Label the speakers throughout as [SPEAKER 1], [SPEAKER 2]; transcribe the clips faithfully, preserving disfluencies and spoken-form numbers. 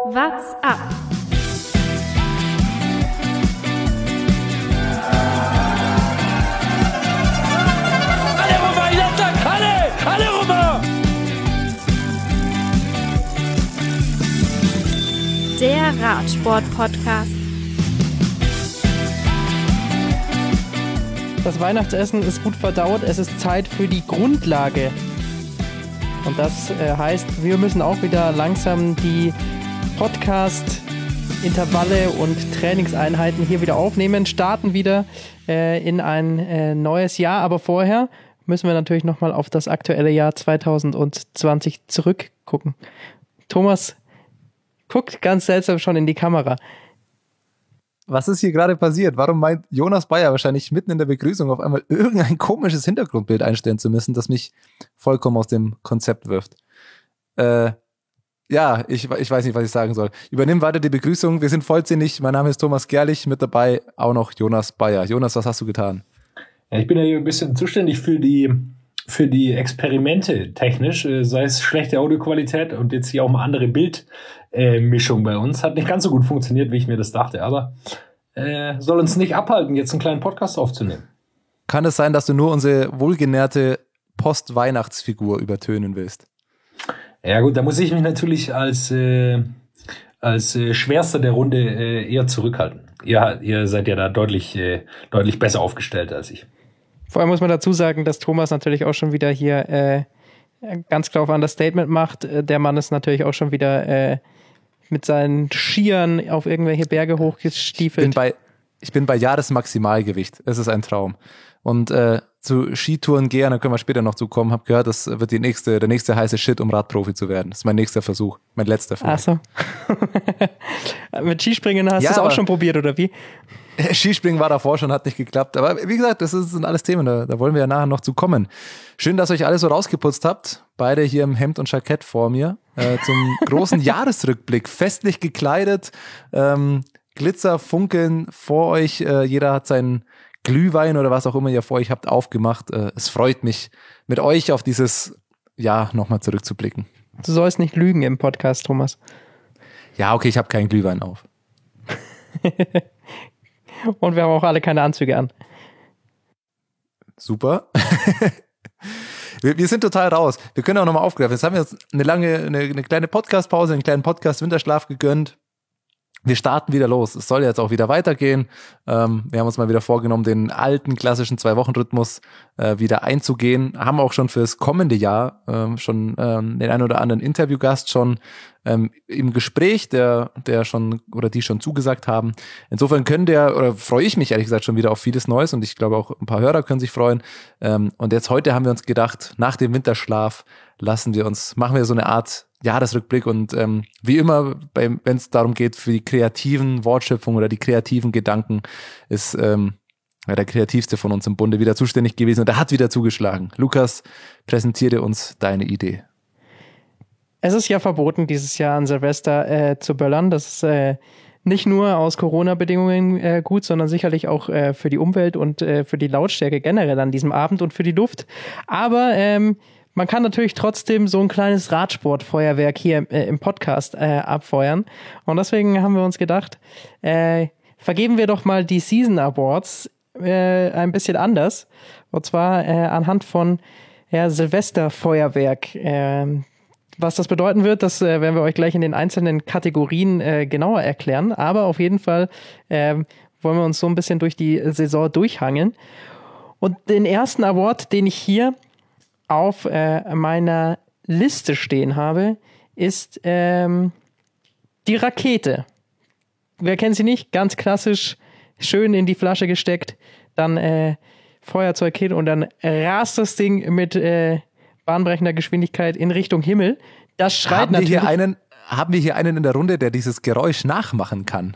[SPEAKER 1] What's up?
[SPEAKER 2] Alle Roma, ich sag, alle! Alle Roma!
[SPEAKER 1] Der Radsport-Podcast.
[SPEAKER 3] Das Weihnachtsessen ist gut verdaut, es ist Zeit für die Grundlage. Und das äh, heißt, wir müssen auch wieder langsam die Podcast-Intervalle und Trainingseinheiten hier wieder aufnehmen, starten wieder äh, in ein äh, neues Jahr. Aber vorher müssen wir natürlich nochmal auf das aktuelle Jahr zwanzig zwanzig zurückgucken. Thomas guckt ganz seltsam schon in die Kamera.
[SPEAKER 4] Was ist hier gerade passiert? Warum meint Jonas Bayer wahrscheinlich mitten in der Begrüßung auf einmal irgendein komisches Hintergrundbild einstellen zu müssen, das mich vollkommen aus dem Konzept wirft? Äh, ja, ich, ich weiß nicht, was ich sagen soll. Übernimm weiter die Begrüßung. Wir sind vollzählig. Mein Name ist Thomas Gerlich. Mit dabei auch noch Jonas Bayer. Jonas, was hast du getan?
[SPEAKER 2] Ja, ich bin ja hier ein bisschen zuständig für die, für die Experimente technisch, sei es schlechte Audioqualität und jetzt hier auch mal andere Bildmischung bei uns. Hat nicht ganz so gut funktioniert, wie ich mir das dachte, aber äh, soll uns nicht abhalten, jetzt einen kleinen Podcast aufzunehmen.
[SPEAKER 4] Kann es sein, dass du nur unsere wohlgenährte Post-Weihnachtsfigur übertönen willst?
[SPEAKER 2] Ja gut, da muss ich mich natürlich als, äh, als äh, Schwerster der Runde äh, eher zurückhalten. Ihr, ihr seid ja da deutlich, äh, deutlich besser aufgestellt als ich.
[SPEAKER 3] Vor allem muss man dazu sagen, dass Thomas natürlich auch schon wieder hier äh, ganz klar auf Understatement macht. Der Mann ist natürlich auch schon wieder äh, mit seinen Skiern auf irgendwelche Berge hochgestiefelt.
[SPEAKER 4] Ich bin bei, ich bin bei Jahresmaximalgewicht. Es ist ein Traum. Und äh, zu Skitouren gehen, da können wir später noch zukommen. Hab gehört, das wird die nächste, der nächste heiße Shit, um Radprofi zu werden. Das ist mein nächster Versuch, mein letzter Versuch.
[SPEAKER 3] Ach so. Mit Skispringen hast
[SPEAKER 4] Ja,
[SPEAKER 3] du es auch
[SPEAKER 4] aber-
[SPEAKER 3] schon probiert, oder wie?
[SPEAKER 4] Skispringen war davor schon, hat nicht geklappt. Aber wie gesagt, das sind alles Themen, da, da wollen wir ja nachher noch zu kommen. Schön, dass ihr euch alle so rausgeputzt habt. Beide hier im Hemd und Jackett vor mir. Äh, zum großen Jahresrückblick. Festlich gekleidet. Ähm, Glitzer, Funkeln vor euch. Äh, jeder hat seinen Glühwein oder was auch immer ihr vor euch habt aufgemacht. Äh, es freut mich, mit euch auf dieses Jahr nochmal zurückzublicken.
[SPEAKER 3] Du sollst nicht lügen im Podcast, Thomas.
[SPEAKER 4] Ja, okay, ich habe keinen Glühwein auf.
[SPEAKER 3] Und wir haben auch alle keine Anzüge an.
[SPEAKER 4] Super. wir, wir sind total raus. Wir können auch nochmal aufgreifen. Jetzt haben wir uns eine lange, eine, eine kleine Podcast-Pause, einen kleinen Podcast-Winterschlaf gegönnt. Wir starten wieder los. Es soll jetzt auch wieder weitergehen. Ähm, wir haben uns mal wieder vorgenommen, den alten klassischen Zwei-Wochen-Rhythmus äh, wieder einzugehen. Haben auch schon fürs kommende Jahr ähm, schon ähm, den einen oder anderen Interviewgast schon ähm, im Gespräch, der, der schon oder die schon zugesagt haben. Insofern können der, oder freue ich mich ehrlich gesagt schon wieder auf vieles Neues und ich glaube auch ein paar Hörer können sich freuen. Ähm, und jetzt heute haben wir uns gedacht, nach dem Winterschlaf lassen wir uns, machen wir so eine Art Jahresrückblick und ähm, wie immer, wenn es darum geht, für die kreativen Wortschöpfungen oder die kreativen Gedanken, ist ähm, ja, der kreativste von uns im Bunde wieder zuständig gewesen und er hat wieder zugeschlagen. Lukas, präsentiere uns deine Idee.
[SPEAKER 3] Es ist ja verboten, dieses Jahr an Silvester äh, zu böllern. Das ist äh, nicht nur aus Corona-Bedingungen äh, gut, sondern sicherlich auch äh, für die Umwelt und äh, für die Lautstärke generell an diesem Abend und für die Luft. Aber ähm, man kann natürlich trotzdem so ein kleines Radsportfeuerwerk hier äh, im Podcast äh, abfeuern. Und deswegen haben wir uns gedacht, äh, vergeben wir doch mal die Season Awards äh, ein bisschen anders. Und zwar äh, anhand von ja, Silvesterfeuerwerk. Äh, was das bedeuten wird, das äh, werden wir euch gleich in den einzelnen Kategorien äh, genauer erklären. Aber auf jeden Fall äh, wollen wir uns so ein bisschen durch die Saison durchhangeln. Und den ersten Award, den ich hier auf äh, meiner Liste stehen habe, ist ähm, die Rakete. Wer kennt sie nicht? Ganz klassisch, schön in die Flasche gesteckt, dann äh, Feuerzeug hin und dann rast das Ding mit äh, bahnbrechender Geschwindigkeit in Richtung Himmel. Das schreit
[SPEAKER 4] Haben wir,
[SPEAKER 3] natürlich...
[SPEAKER 4] hier einen, haben wir hier einen in der Runde, der dieses Geräusch nachmachen kann?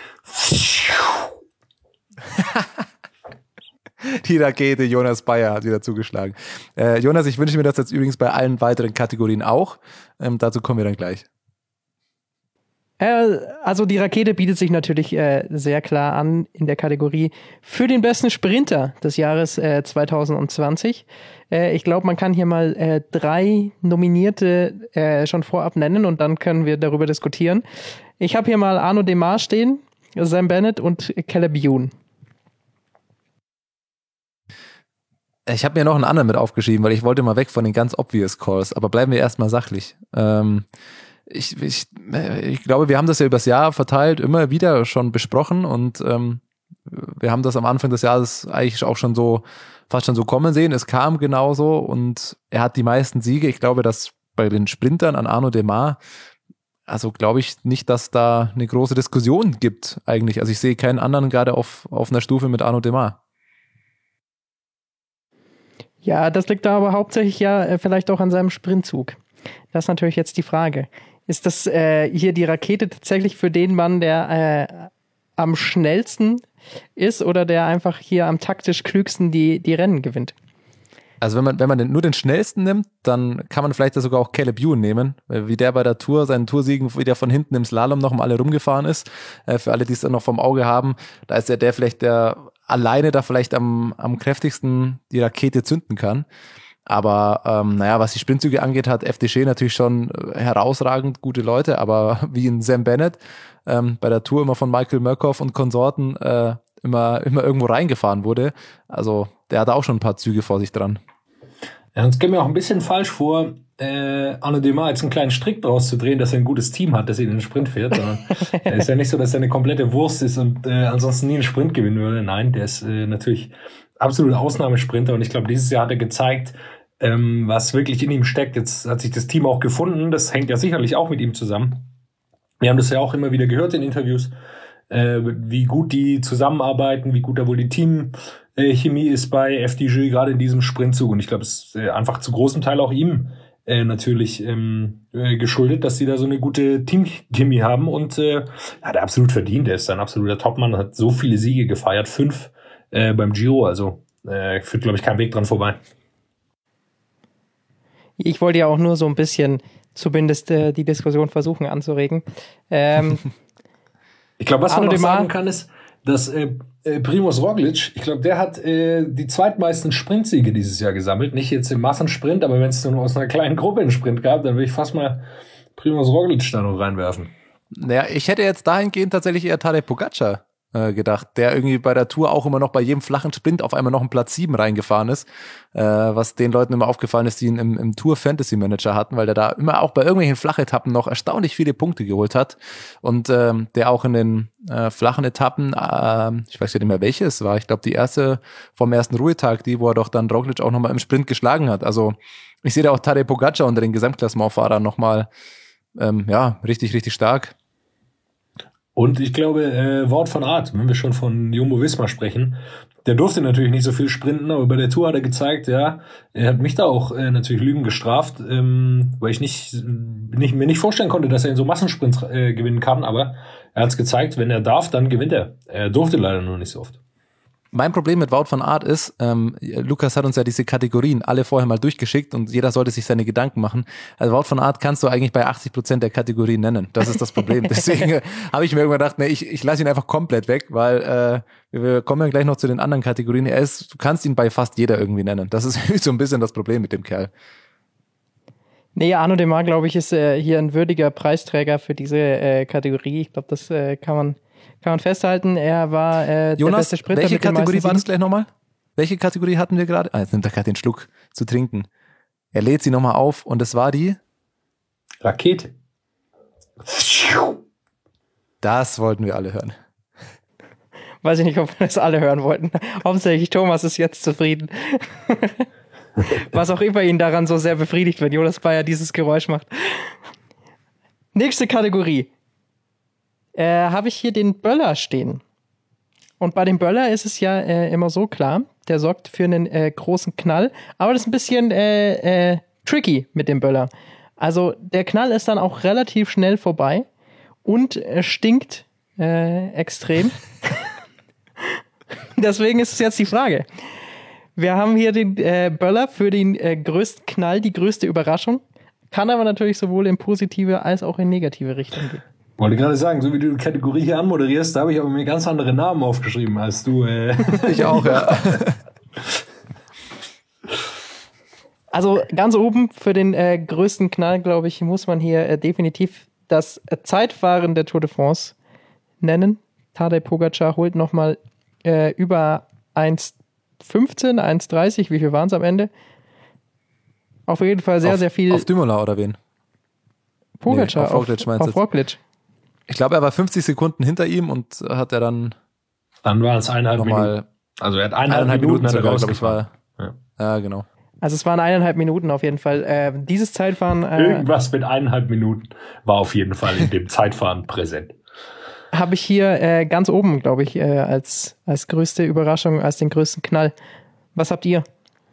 [SPEAKER 4] Die Rakete, Jonas Bayer hat wieder zugeschlagen. Äh, Jonas, ich wünsche mir das jetzt übrigens bei allen weiteren Kategorien auch. Ähm, dazu kommen wir dann gleich.
[SPEAKER 3] Äh, also die Rakete bietet sich natürlich äh, sehr klar an in der Kategorie für den besten Sprinter des Jahres äh, zwanzig zwanzig. Äh, ich glaube, man kann hier mal äh, drei Nominierte äh, schon vorab nennen und dann können wir darüber diskutieren. Ich habe hier mal Arnaud Démare stehen, Sam Bennett und Caleb Ewan.
[SPEAKER 4] Ich habe mir noch einen anderen mit aufgeschrieben, weil ich wollte mal weg von den ganz obvious Calls, aber bleiben wir erstmal sachlich. Ähm, ich, ich, ich glaube, wir haben das ja übers Jahr verteilt immer wieder schon besprochen und ähm, wir haben das am Anfang des Jahres eigentlich auch schon so, fast schon so kommen sehen. Es kam genauso und er hat die meisten Siege. Ich glaube, dass bei den Sprintern an Arnaud Démare, also glaube ich nicht, dass da eine große Diskussion gibt eigentlich. Also ich sehe keinen anderen gerade auf, auf einer Stufe mit Arnaud Démare.
[SPEAKER 3] Ja, das liegt da aber hauptsächlich ja äh, vielleicht auch an seinem Sprintzug. Das ist natürlich jetzt die Frage. Ist das äh, hier die Rakete tatsächlich für den Mann, der äh, am schnellsten ist oder der einfach hier am taktisch klügsten die, die Rennen gewinnt?
[SPEAKER 4] Also wenn man, wenn man den, nur den schnellsten nimmt, dann kann man vielleicht sogar auch Caleb Ewan nehmen, wie der bei der Tour, seinen Toursiegen, wie der von hinten im Slalom noch mal alle rumgefahren ist. Äh, für alle, die es dann noch vom Auge haben, da ist ja der vielleicht der alleine da vielleicht am, am kräftigsten die Rakete zünden kann. Aber ähm, naja, was die Sprintzüge angeht, hat F D G natürlich schon herausragend gute Leute, aber wie in Sam Bennett ähm, bei der Tour immer von Michael Murkoff und Konsorten äh, immer, immer irgendwo reingefahren wurde. Also der hat auch schon ein paar Züge vor sich dran.
[SPEAKER 2] Ja, uns käme mir auch ein bisschen falsch vor, äh, Arnaud Démare jetzt einen kleinen Strick draus zu drehen, dass er ein gutes Team hat, das ihn in den Sprint fährt, sondern er ist ja nicht so, dass er eine komplette Wurst ist und äh, ansonsten nie einen Sprint gewinnen würde. Nein, der ist äh, natürlich absoluter Ausnahmesprinter und ich glaube, dieses Jahr hat er gezeigt, ähm, was wirklich in ihm steckt. Jetzt hat sich das Team auch gefunden, das hängt ja sicherlich auch mit ihm zusammen. Wir haben das ja auch immer wieder gehört in Interviews, äh, wie gut die zusammenarbeiten, wie gut da wohl die Teamchemie ist bei F D G, gerade in diesem Sprintzug. Und ich glaube, es ist äh, einfach zu großem Teil auch ihm äh, natürlich ähm, äh, geschuldet, dass sie da so eine gute Teamchemie haben. Und äh, hat er absolut verdient. Er ist ein absoluter Topmann, hat so viele Siege gefeiert, fünf äh, beim Giro. Also äh, führt, glaube ich, kein Weg dran vorbei.
[SPEAKER 3] Ich wollte ja auch nur so ein bisschen zumindest äh, die Diskussion versuchen anzuregen. Ähm,
[SPEAKER 2] ich glaube, was man
[SPEAKER 3] Arnaud
[SPEAKER 2] noch
[SPEAKER 3] Démare,
[SPEAKER 2] sagen kann, ist, dass äh, äh, Primož Roglič, ich glaube, der hat äh, die zweitmeisten Sprintsiege dieses Jahr gesammelt. Nicht jetzt im Massensprint, aber wenn es nur aus einer kleinen Gruppe einen Sprint gab, dann würde ich fast mal Primož Roglič da noch reinwerfen.
[SPEAKER 4] Naja, ich hätte jetzt dahingehend tatsächlich eher Tadej Pogačar äh, gedacht, der irgendwie bei der Tour auch immer noch bei jedem flachen Sprint auf einmal noch einen Platz sieben reingefahren ist, äh, was den Leuten immer aufgefallen ist, die ihn im, im Tour Fantasy Manager hatten, weil der da immer auch bei irgendwelchen Flachetappen noch erstaunlich viele Punkte geholt hat und ähm, der auch in den äh, flachen Etappen, äh, ich weiß ja nicht mehr welche es war, ich glaube die erste vom ersten Ruhetag, die, wo er doch dann Roglič auch nochmal im Sprint geschlagen hat. Also ich sehe da auch Tadej Pogačar unter den Gesamtklassementfahrern nochmal ähm, ja, richtig, richtig stark.
[SPEAKER 2] Und ich glaube, äh, Wout van Aert, wenn wir schon von Jumbo-Visma sprechen, der durfte natürlich nicht so viel sprinten, aber bei der Tour hat er gezeigt, ja, er hat mich da auch äh, natürlich Lügen gestraft, ähm, weil ich nicht, nicht mir nicht vorstellen konnte, dass er in so Massensprints äh, gewinnen kann, aber er hat es gezeigt, wenn er darf, dann gewinnt er. Er durfte leider nur nicht so oft.
[SPEAKER 4] Mein Problem mit Wout van Aert ist, ähm, Lukas hat uns ja diese Kategorien alle vorher mal durchgeschickt und jeder sollte sich seine Gedanken machen. Also Wout van Aert kannst du eigentlich bei achtzig Prozent der Kategorien nennen. Das ist das Problem. Deswegen äh, habe ich mir irgendwann gedacht, nee, ich, ich lasse ihn einfach komplett weg, weil äh, wir kommen ja gleich noch zu den anderen Kategorien. Er ist, du kannst ihn bei fast jeder irgendwie nennen. Das ist so ein bisschen das Problem mit dem Kerl.
[SPEAKER 3] Nee, Arnaud Démare, glaube ich, ist äh, hier ein würdiger Preisträger für diese äh, Kategorie. Ich glaube, das äh, kann man Kann man festhalten, er war äh,
[SPEAKER 4] Jonas,
[SPEAKER 3] der beste Sprinter.
[SPEAKER 4] Welche
[SPEAKER 3] mit den
[SPEAKER 4] Kategorie
[SPEAKER 3] meisten
[SPEAKER 4] war das
[SPEAKER 3] Siegen.
[SPEAKER 4] gleich nochmal? Welche Kategorie hatten wir gerade? Ah, jetzt nimmt er gerade den Schluck zu trinken. Er lädt sie nochmal auf und es war die
[SPEAKER 2] Rakete.
[SPEAKER 4] Das wollten wir alle hören.
[SPEAKER 3] Weiß ich nicht, ob wir das alle hören wollten. Hauptsächlich Thomas ist jetzt zufrieden. Was auch immer ihn daran so sehr befriedigt, wenn Jonas Bayer dieses Geräusch macht. Nächste Kategorie. Äh, habe ich hier den Böller stehen. Und bei dem Böller ist es ja äh, immer so klar, der sorgt für einen äh, großen Knall, aber das ist ein bisschen äh, äh, tricky mit dem Böller. Also der Knall ist dann auch relativ schnell vorbei und äh, stinkt äh, extrem. Deswegen ist es jetzt die Frage. Wir haben hier den äh, Böller für den äh, größten Knall, die größte Überraschung. Kann aber natürlich sowohl in positive als auch in negative Richtung gehen.
[SPEAKER 2] Wollte gerade sagen, so wie du die Kategorie hier anmoderierst, da habe ich aber mir ganz andere Namen aufgeschrieben als du. Äh.
[SPEAKER 4] Ich auch, ja.
[SPEAKER 3] Also ganz oben für den äh, größten Knall, glaube ich, muss man hier äh, definitiv das äh, Zeitfahren der Tour de France nennen. Tadej Pogačar holt nochmal äh, über eins fünfzehn, eins dreißig, wie viel waren es am Ende? Auf jeden Fall sehr,
[SPEAKER 4] auf,
[SPEAKER 3] sehr viel.
[SPEAKER 4] Auf Dumoulin oder wen?
[SPEAKER 3] Pogačar,
[SPEAKER 4] nee, auf Roglic,
[SPEAKER 3] auf, auf Roglic.
[SPEAKER 4] Ich glaube, er war fünfzig Sekunden hinter ihm und hat er dann
[SPEAKER 2] Dann waren es eineinhalb Minuten. Also er hat eineinhalb, eineinhalb Minuten, Minuten sogar, glaube ich, war. Ja.
[SPEAKER 4] ja, genau.
[SPEAKER 3] Also es waren eineinhalb Minuten auf jeden Fall. Äh, dieses Zeitfahren... Äh,
[SPEAKER 2] Irgendwas mit eineinhalb Minuten war auf jeden Fall in dem Zeitfahren präsent.
[SPEAKER 3] Habe ich hier äh, ganz oben, glaube ich, äh, als, als größte Überraschung, als den größten Knall. Was habt ihr?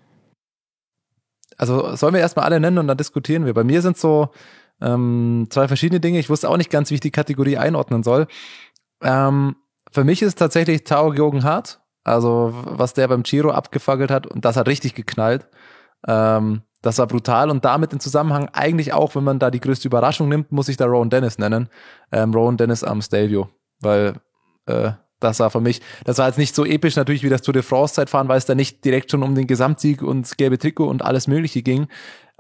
[SPEAKER 4] Also sollen wir erstmal alle nennen und dann diskutieren wir. Bei mir sind so ähm, zwei verschiedene Dinge. Ich wusste auch nicht ganz, wie ich die Kategorie einordnen soll. Ähm, für mich ist es tatsächlich Tao Geoghegan Hart. Also was der beim Giro abgefackelt hat, und das hat richtig geknallt. Ähm, das war brutal und damit im Zusammenhang eigentlich auch, wenn man da die größte Überraschung nimmt, muss ich da Rowan Dennis nennen. Ähm, Rowan Dennis am Stelvio, weil äh, das war für mich, das war jetzt nicht so episch natürlich wie das Tour de France Zeitfahren, weil es da nicht direkt schon um den Gesamtsieg und das gelbe Trikot und alles Mögliche ging,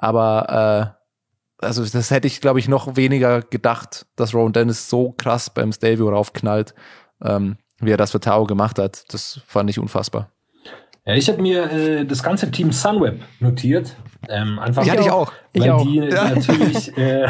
[SPEAKER 4] aber äh, also das hätte ich, glaube ich, noch weniger gedacht, dass Rowan Dennis so krass beim Stelvio raufknallt, ähm, wie er das für Tao gemacht hat. Das fand ich unfassbar.
[SPEAKER 2] Ja, ich habe mir äh, das ganze Team Sunweb notiert. Ähm, einfach
[SPEAKER 4] die hatte ich auch.
[SPEAKER 2] Weil
[SPEAKER 3] ich auch.
[SPEAKER 2] die
[SPEAKER 3] Ja.
[SPEAKER 2] natürlich, äh,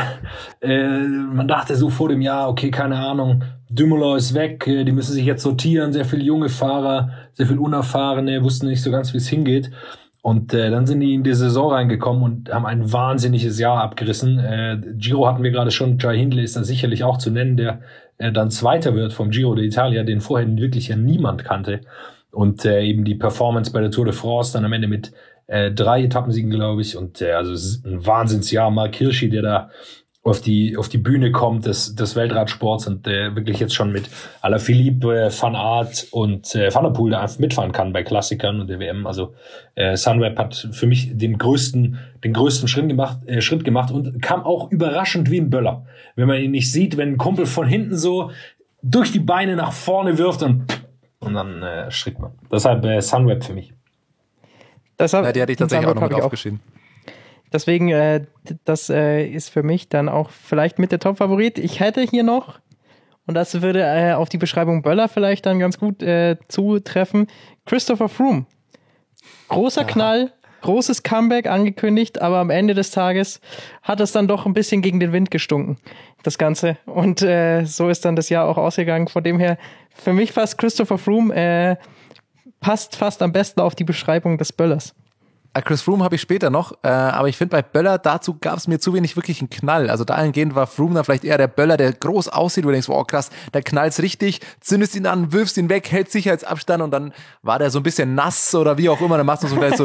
[SPEAKER 2] äh, man dachte so vor dem Jahr, okay, keine Ahnung, Dumoulin ist weg, äh, die müssen sich jetzt sortieren, sehr viele junge Fahrer, sehr viel Unerfahrene, wussten nicht so ganz, wie es hingeht. Und äh, dann sind die in die Saison reingekommen und haben ein wahnsinniges Jahr abgerissen. Äh, Giro hatten wir gerade schon, Jai Hindley ist da sicherlich auch zu nennen, der äh, dann Zweiter wird vom Giro d'Italia, den vorher wirklich ja niemand kannte. Und äh, eben die Performance bei der Tour de France dann am Ende mit äh, drei Etappensiegen, glaube ich. Und äh, also es ist ein Wahnsinnsjahr. Mark Hirschi, der da auf die auf die Bühne kommt des, des Weltradsports und äh, wirklich jetzt schon mit Alaphilippe, äh, Van Aert und äh, Van der Poel da einfach mitfahren kann bei Klassikern und der W M. Also äh, Sunweb hat für mich den größten den größten Schritt gemacht, äh, Schritt gemacht und kam auch überraschend wie ein Böller. Wenn man ihn nicht sieht, wenn ein Kumpel von hinten so durch die Beine nach vorne wirft und und dann äh, strickt man. Deshalb äh, Sunweb für mich.
[SPEAKER 3] Deshalb,
[SPEAKER 4] ja, die hatte ich tatsächlich auch noch mit aufgeschrieben.
[SPEAKER 3] Deswegen, äh, das äh, ist für mich dann auch vielleicht mit der Top-Favorit. Ich hätte hier noch, und das würde äh, auf die Beschreibung Böller vielleicht dann ganz gut äh, zutreffen, Christopher Froome. Großer ja. Knall, großes Comeback angekündigt, aber am Ende des Tages hat es dann doch ein bisschen gegen den Wind gestunken, das Ganze. Und äh, so ist dann das Jahr auch ausgegangen. Von dem her, für mich fast Christopher Froome äh, passt fast am besten auf die Beschreibung des Böllers.
[SPEAKER 4] Chris Froome habe ich später noch, äh, aber ich finde bei Böller, dazu gab es mir zu wenig wirklich einen Knall. Also dahingehend war Froome dann vielleicht eher der Böller, der groß aussieht, wo du denkst, oh krass, der knallt's richtig, zündest ihn an, wirfst ihn weg, hält Sicherheitsabstand und dann war der so ein bisschen nass oder wie auch immer, dann machst du so gleich so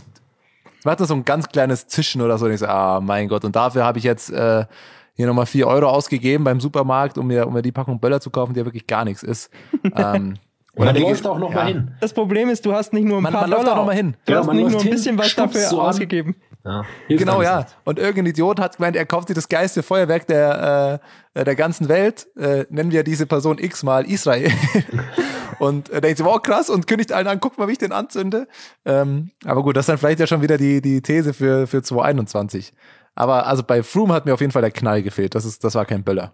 [SPEAKER 4] macht so ein ganz kleines Zischen oder so und ich so, ah mein Gott, und dafür habe ich jetzt äh, hier nochmal vier Euro ausgegeben beim Supermarkt, um mir, um mir die Packung Böller zu kaufen, die ja wirklich gar nichts ist. ähm,
[SPEAKER 2] Und man läuft auch noch ja. mal hin.
[SPEAKER 3] Das Problem ist, du hast nicht nur ein
[SPEAKER 4] man,
[SPEAKER 3] paar
[SPEAKER 4] man läuft auch noch mal hin.
[SPEAKER 3] Du
[SPEAKER 2] ja,
[SPEAKER 3] hast nicht nur ein bisschen was dafür so ausgegeben.
[SPEAKER 2] Ja,
[SPEAKER 4] genau, ja. Und irgendein Idiot hat gemeint, er kauft sich das geilste Feuerwerk der, äh, der ganzen Welt. Äh, nennen wir diese Person X mal Israel. Und er denkt so, wow, krass, und kündigt allen an, guck mal, wie ich den anzünde. Ähm, aber gut, das ist dann vielleicht ja schon wieder die, die These für, für zwanzig einundzwanzig. Aber also bei Froome hat mir auf jeden Fall der Knall gefehlt. Das ist, das war kein Böller.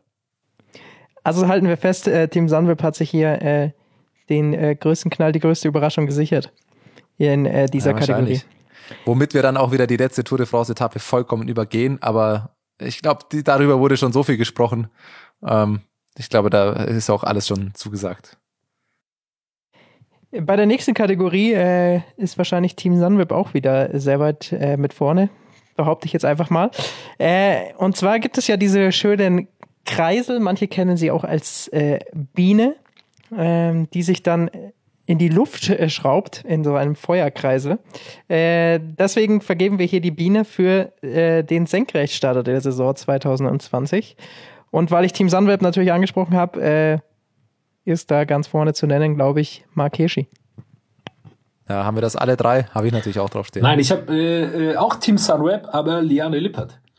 [SPEAKER 3] Also halten wir fest, äh, Team Sunweb hat sich hier äh, den äh, größten Knall, die größte Überraschung gesichert in äh, dieser ja, Kategorie.
[SPEAKER 4] Womit wir dann auch wieder die letzte Tour de France-Etappe vollkommen übergehen, aber ich glaube, darüber wurde schon so viel gesprochen. Ähm, ich glaube, da ist auch alles schon zugesagt.
[SPEAKER 3] Bei der nächsten Kategorie äh, ist wahrscheinlich Team Sunweb auch wieder sehr weit äh, mit vorne, behaupte ich jetzt einfach mal. Äh, und zwar gibt es ja diese schönen Kreisel, manche kennen sie auch als äh, Biene, ähm, die sich dann in die Luft äh, schraubt, in so einem Feuerkreisel. Äh, deswegen vergeben wir hier die Biene für äh, den Senkrechtstarter der Saison zwanzig zwanzig. Und weil ich Team Sunweb natürlich angesprochen habe, äh, ist da ganz vorne zu nennen, glaube ich, Mark Hirschi.
[SPEAKER 4] Ja, haben wir das alle drei? Habe ich natürlich auch draufstehen.
[SPEAKER 2] Nein, ich habe äh, auch Team Sunweb, aber Liane Lippert.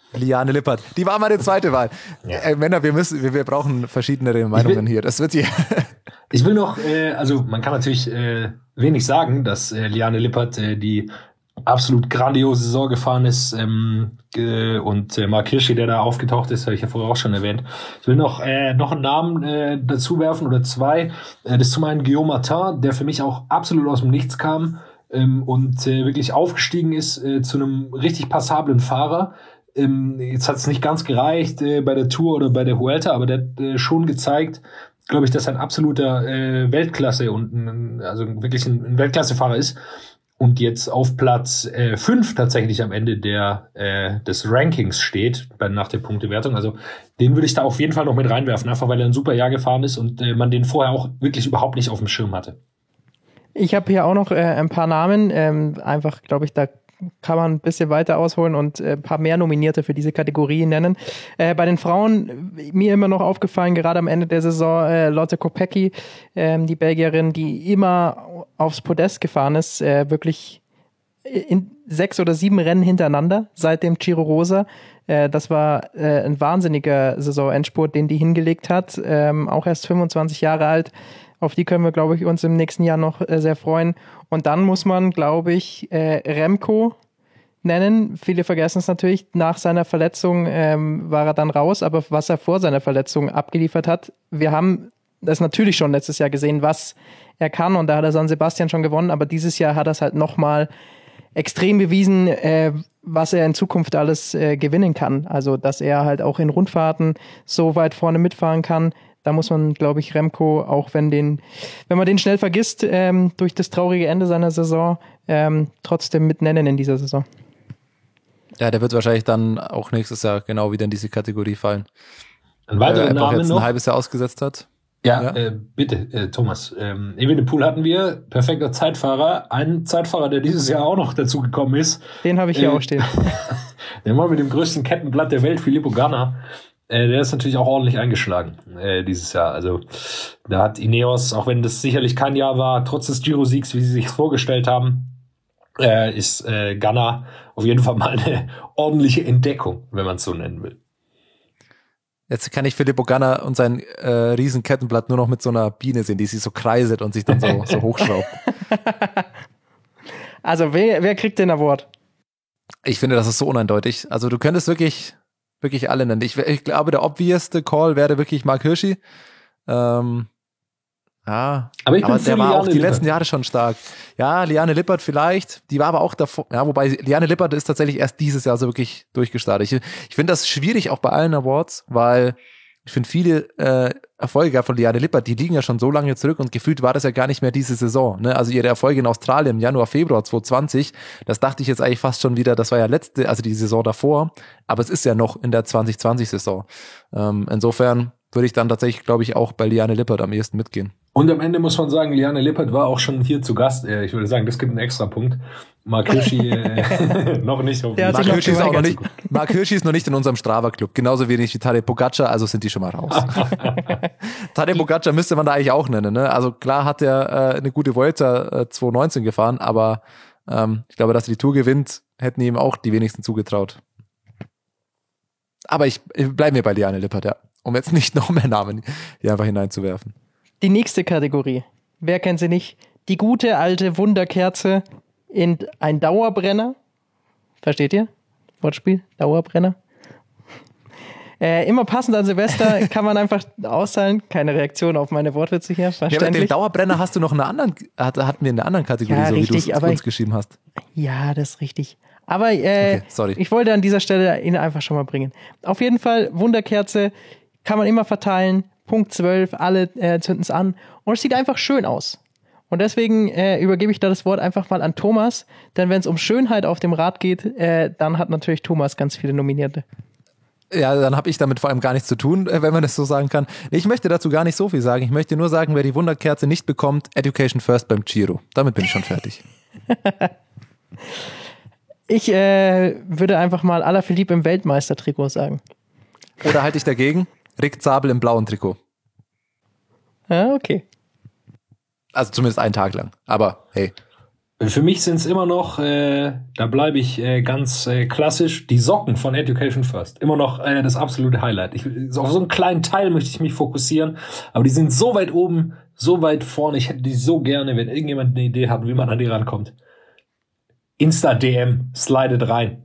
[SPEAKER 4] Liane Lippert. Die war meine zweite Wahl. Ja. Äh, Männer, wir müssen, wir, wir brauchen verschiedenere Meinungen will, hier. Das wird hier.
[SPEAKER 2] Ich will noch, äh, also man kann natürlich äh, wenig sagen, dass äh, Liane Lippert äh, die absolut grandiose Saison gefahren ist ähm, äh, und äh, Mark Hirschi, der da aufgetaucht ist, habe ich ja vorher auch schon erwähnt. Ich will noch äh, noch einen Namen äh, dazu werfen oder zwei. Äh, das ist zum einen Guillaume Martin, der für mich auch absolut aus dem Nichts kam ähm, und äh, wirklich aufgestiegen ist äh, zu einem richtig passablen Fahrer. Ähm, jetzt hat es nicht ganz gereicht äh, bei der Tour oder bei der Vuelta, aber der hat äh, schon gezeigt, glaube ich, dass er ein absoluter äh, Weltklasse und ein, also wirklich ein, ein Weltklassefahrer ist und jetzt auf Platz äh, fünf tatsächlich am Ende der äh, des Rankings steht bei, nach der Punktewertung. Also den würde ich da auf jeden Fall noch mit reinwerfen, einfach weil er ein super Jahr gefahren ist und äh, man den vorher auch wirklich überhaupt nicht auf dem Schirm hatte.
[SPEAKER 3] Ich habe hier auch noch äh, ein paar Namen, ähm, einfach, glaube ich, da kann man ein bisschen weiter ausholen und äh, ein paar mehr Nominierte für diese Kategorie nennen. Äh, bei den Frauen, mir immer noch aufgefallen, gerade am Ende der Saison, äh, Lotte Kopecky, äh, die Belgierin, die immer aufs Podest gefahren ist, äh, wirklich in sechs oder sieben Rennen hintereinander seit dem Giro Rosa. Äh, das war äh, ein wahnsinniger Saisonendspurt, den die hingelegt hat. Ähm, auch erst fünfundzwanzig Jahre alt. Auf die können wir, glaube ich, uns im nächsten Jahr noch äh, sehr freuen. Und dann muss man, glaube ich, äh, Remco nennen. Viele vergessen es natürlich. Nach seiner Verletzung ähm, war er dann raus. Aber was er vor seiner Verletzung abgeliefert hat, wir haben das natürlich schon letztes Jahr gesehen, was er kann. Und da hat er San Sebastian schon gewonnen. Aber dieses Jahr hat er es halt nochmal extrem bewiesen, äh, was er in Zukunft alles äh, gewinnen kann. Also, dass er halt auch in Rundfahrten so weit vorne mitfahren kann. Da muss man, glaube ich, Remco, auch wenn den, wenn man den schnell vergisst, ähm, durch das traurige Ende seiner Saison, ähm, trotzdem mit nennen in dieser Saison.
[SPEAKER 4] Ja, der wird wahrscheinlich dann auch nächstes Jahr genau wieder in diese Kategorie fallen.
[SPEAKER 2] Ein weiterer Name
[SPEAKER 4] jetzt
[SPEAKER 2] noch.
[SPEAKER 4] ein halbes Jahr ausgesetzt hat.
[SPEAKER 2] Ja, ja. Äh, bitte, äh, Thomas. Ähm, Evenepoel hatten wir, perfekter Zeitfahrer. Ein Zeitfahrer, der dieses Jahr auch noch dazu gekommen ist.
[SPEAKER 3] Den habe ich hier
[SPEAKER 2] äh,
[SPEAKER 3] auch stehen.
[SPEAKER 2] Den mal mit dem größten Kettenblatt der Welt, Filippo Ganna. Äh, der ist natürlich auch ordentlich eingeschlagen äh, dieses Jahr. Also da hat Ineos, auch wenn das sicherlich kein Jahr war, trotz des Giro-Siegs, wie sie sich vorgestellt haben, äh, ist äh, Ganna auf jeden Fall mal eine ordentliche Entdeckung, wenn man es so nennen will.
[SPEAKER 4] Jetzt kann ich Filippo Ganna und sein äh, riesen Kettenblatt nur noch mit so einer Biene sehen, die sich so kreiselt und sich dann so, so hochschraubt.
[SPEAKER 3] Also wer, wer kriegt den Award?
[SPEAKER 4] Ich finde, das ist so uneindeutig. Also du könntest wirklich wirklich alle nennen. Ich, ich glaube, der obviousste Call wäre wirklich Mark Hirschi. Ähm, ja,
[SPEAKER 2] aber, ich
[SPEAKER 4] aber
[SPEAKER 2] bin
[SPEAKER 4] der war
[SPEAKER 2] Liane
[SPEAKER 4] auch die
[SPEAKER 2] Lippert.
[SPEAKER 4] letzten Jahre schon stark. Ja, Liane Lippert vielleicht. Die war aber auch davor. Ja, wobei Liane Lippert ist tatsächlich erst dieses Jahr so wirklich durchgestartet. Ich, ich finde das schwierig auch bei allen Awards, weil ich finde viele äh, Erfolge von Liane Lippert, die liegen ja schon so lange zurück und gefühlt war das ja gar nicht mehr diese Saison. Ne? Also ihre Erfolge in Australien im Januar, Februar zwanzig zwanzig, das dachte ich jetzt eigentlich fast schon wieder, das war ja letzte, also die Saison davor, aber es ist ja noch in der zwanzig zwanzig Saison. Ähm, insofern würde ich dann tatsächlich, glaube ich, auch bei Liane Lippert am ehesten mitgehen.
[SPEAKER 2] Und am Ende muss man sagen, Liane Lippert war auch schon hier zu Gast. Ich würde sagen, das gibt einen extra Punkt. Mark Hirschi äh, noch nicht.
[SPEAKER 3] Der
[SPEAKER 4] Mark Hirschi ist auch noch nicht. Mark Hirschi ist noch nicht in unserem Strava-Club. Genauso wenig wie Tadej Pogacar, also sind die schon mal raus. Tadej Pogacar müsste man da eigentlich auch nennen. Ne? Also klar hat er äh, eine gute Vuelta äh, zwanzig neunzehn gefahren, aber ähm, ich glaube, dass er die Tour gewinnt, hätten ihm auch die wenigsten zugetraut. Aber ich, ich bleibe mir bei Liane Lippert, ja. Um jetzt nicht noch mehr Namen hier einfach hineinzuwerfen.
[SPEAKER 3] Die nächste Kategorie. Wer kennt sie nicht? Die gute alte Wunderkerze in ein Dauerbrenner. Versteht ihr? Wortspiel? Dauerbrenner. Äh, immer passend an Silvester kann man einfach austeilen. Keine Reaktion auf meine Wortwitze hier. Verständlich.
[SPEAKER 4] Ja, den Dauerbrenner hast du noch in einer anderen, hatten wir in einer anderen Kategorie,
[SPEAKER 3] ja,
[SPEAKER 4] so
[SPEAKER 3] richtig,
[SPEAKER 4] wie du es uns geschrieben hast.
[SPEAKER 3] Ja, das ist richtig. Aber äh,
[SPEAKER 4] okay, sorry.
[SPEAKER 3] Ich wollte an dieser Stelle ihn einfach schon mal bringen. Auf jeden Fall, Wunderkerze kann man immer verteilen. Punkt zwölf, alle äh, zünden es an. Und es sieht einfach schön aus. Und deswegen äh, übergebe ich da das Wort einfach mal an Thomas. Denn wenn es um Schönheit auf dem Rad geht, äh, dann hat natürlich Thomas ganz viele Nominierte.
[SPEAKER 4] Ja, dann habe ich damit vor allem gar nichts zu tun, wenn man das so sagen kann. Ich möchte dazu gar nicht so viel sagen. Ich möchte nur sagen, wer die Wunderkerze nicht bekommt, Education First beim Giro. Damit bin ich schon fertig.
[SPEAKER 3] Ich äh, würde einfach mal Alaphilippe im Weltmeistertrikot sagen.
[SPEAKER 4] Oder halte ich dagegen? Rick Zabel im blauen Trikot.
[SPEAKER 3] Ja, okay.
[SPEAKER 4] Also zumindest einen Tag lang. Aber hey,
[SPEAKER 2] Für mich sind es immer noch, äh, da bleibe ich äh, ganz äh, klassisch, die Socken von Education First. Immer noch äh, das absolute Highlight. Ich, so auf so einen kleinen Teil möchte ich mich fokussieren, aber die sind so weit oben, so weit vorne. Ich hätte die so gerne, wenn irgendjemand eine Idee hat, wie man an die rankommt. Insta-D M, slidet rein.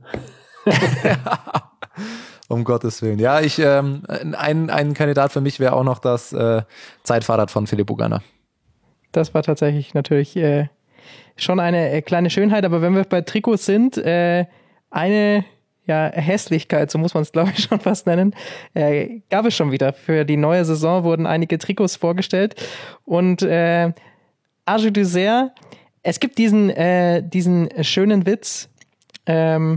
[SPEAKER 4] Um Gottes Willen. Ja, ich ähm, ein, ein Kandidat für mich wäre auch noch das äh, Zeitfahrrad von Philipp Ogana.
[SPEAKER 3] Das war tatsächlich natürlich äh, schon eine äh, kleine Schönheit, aber wenn wir bei Trikots sind, äh, eine ja, Hässlichkeit, so muss man es glaube ich schon fast nennen, äh, gab es schon wieder. Für die neue Saison wurden einige Trikots vorgestellt und äh, Age Dessert, es gibt diesen, äh, diesen schönen Witz ähm,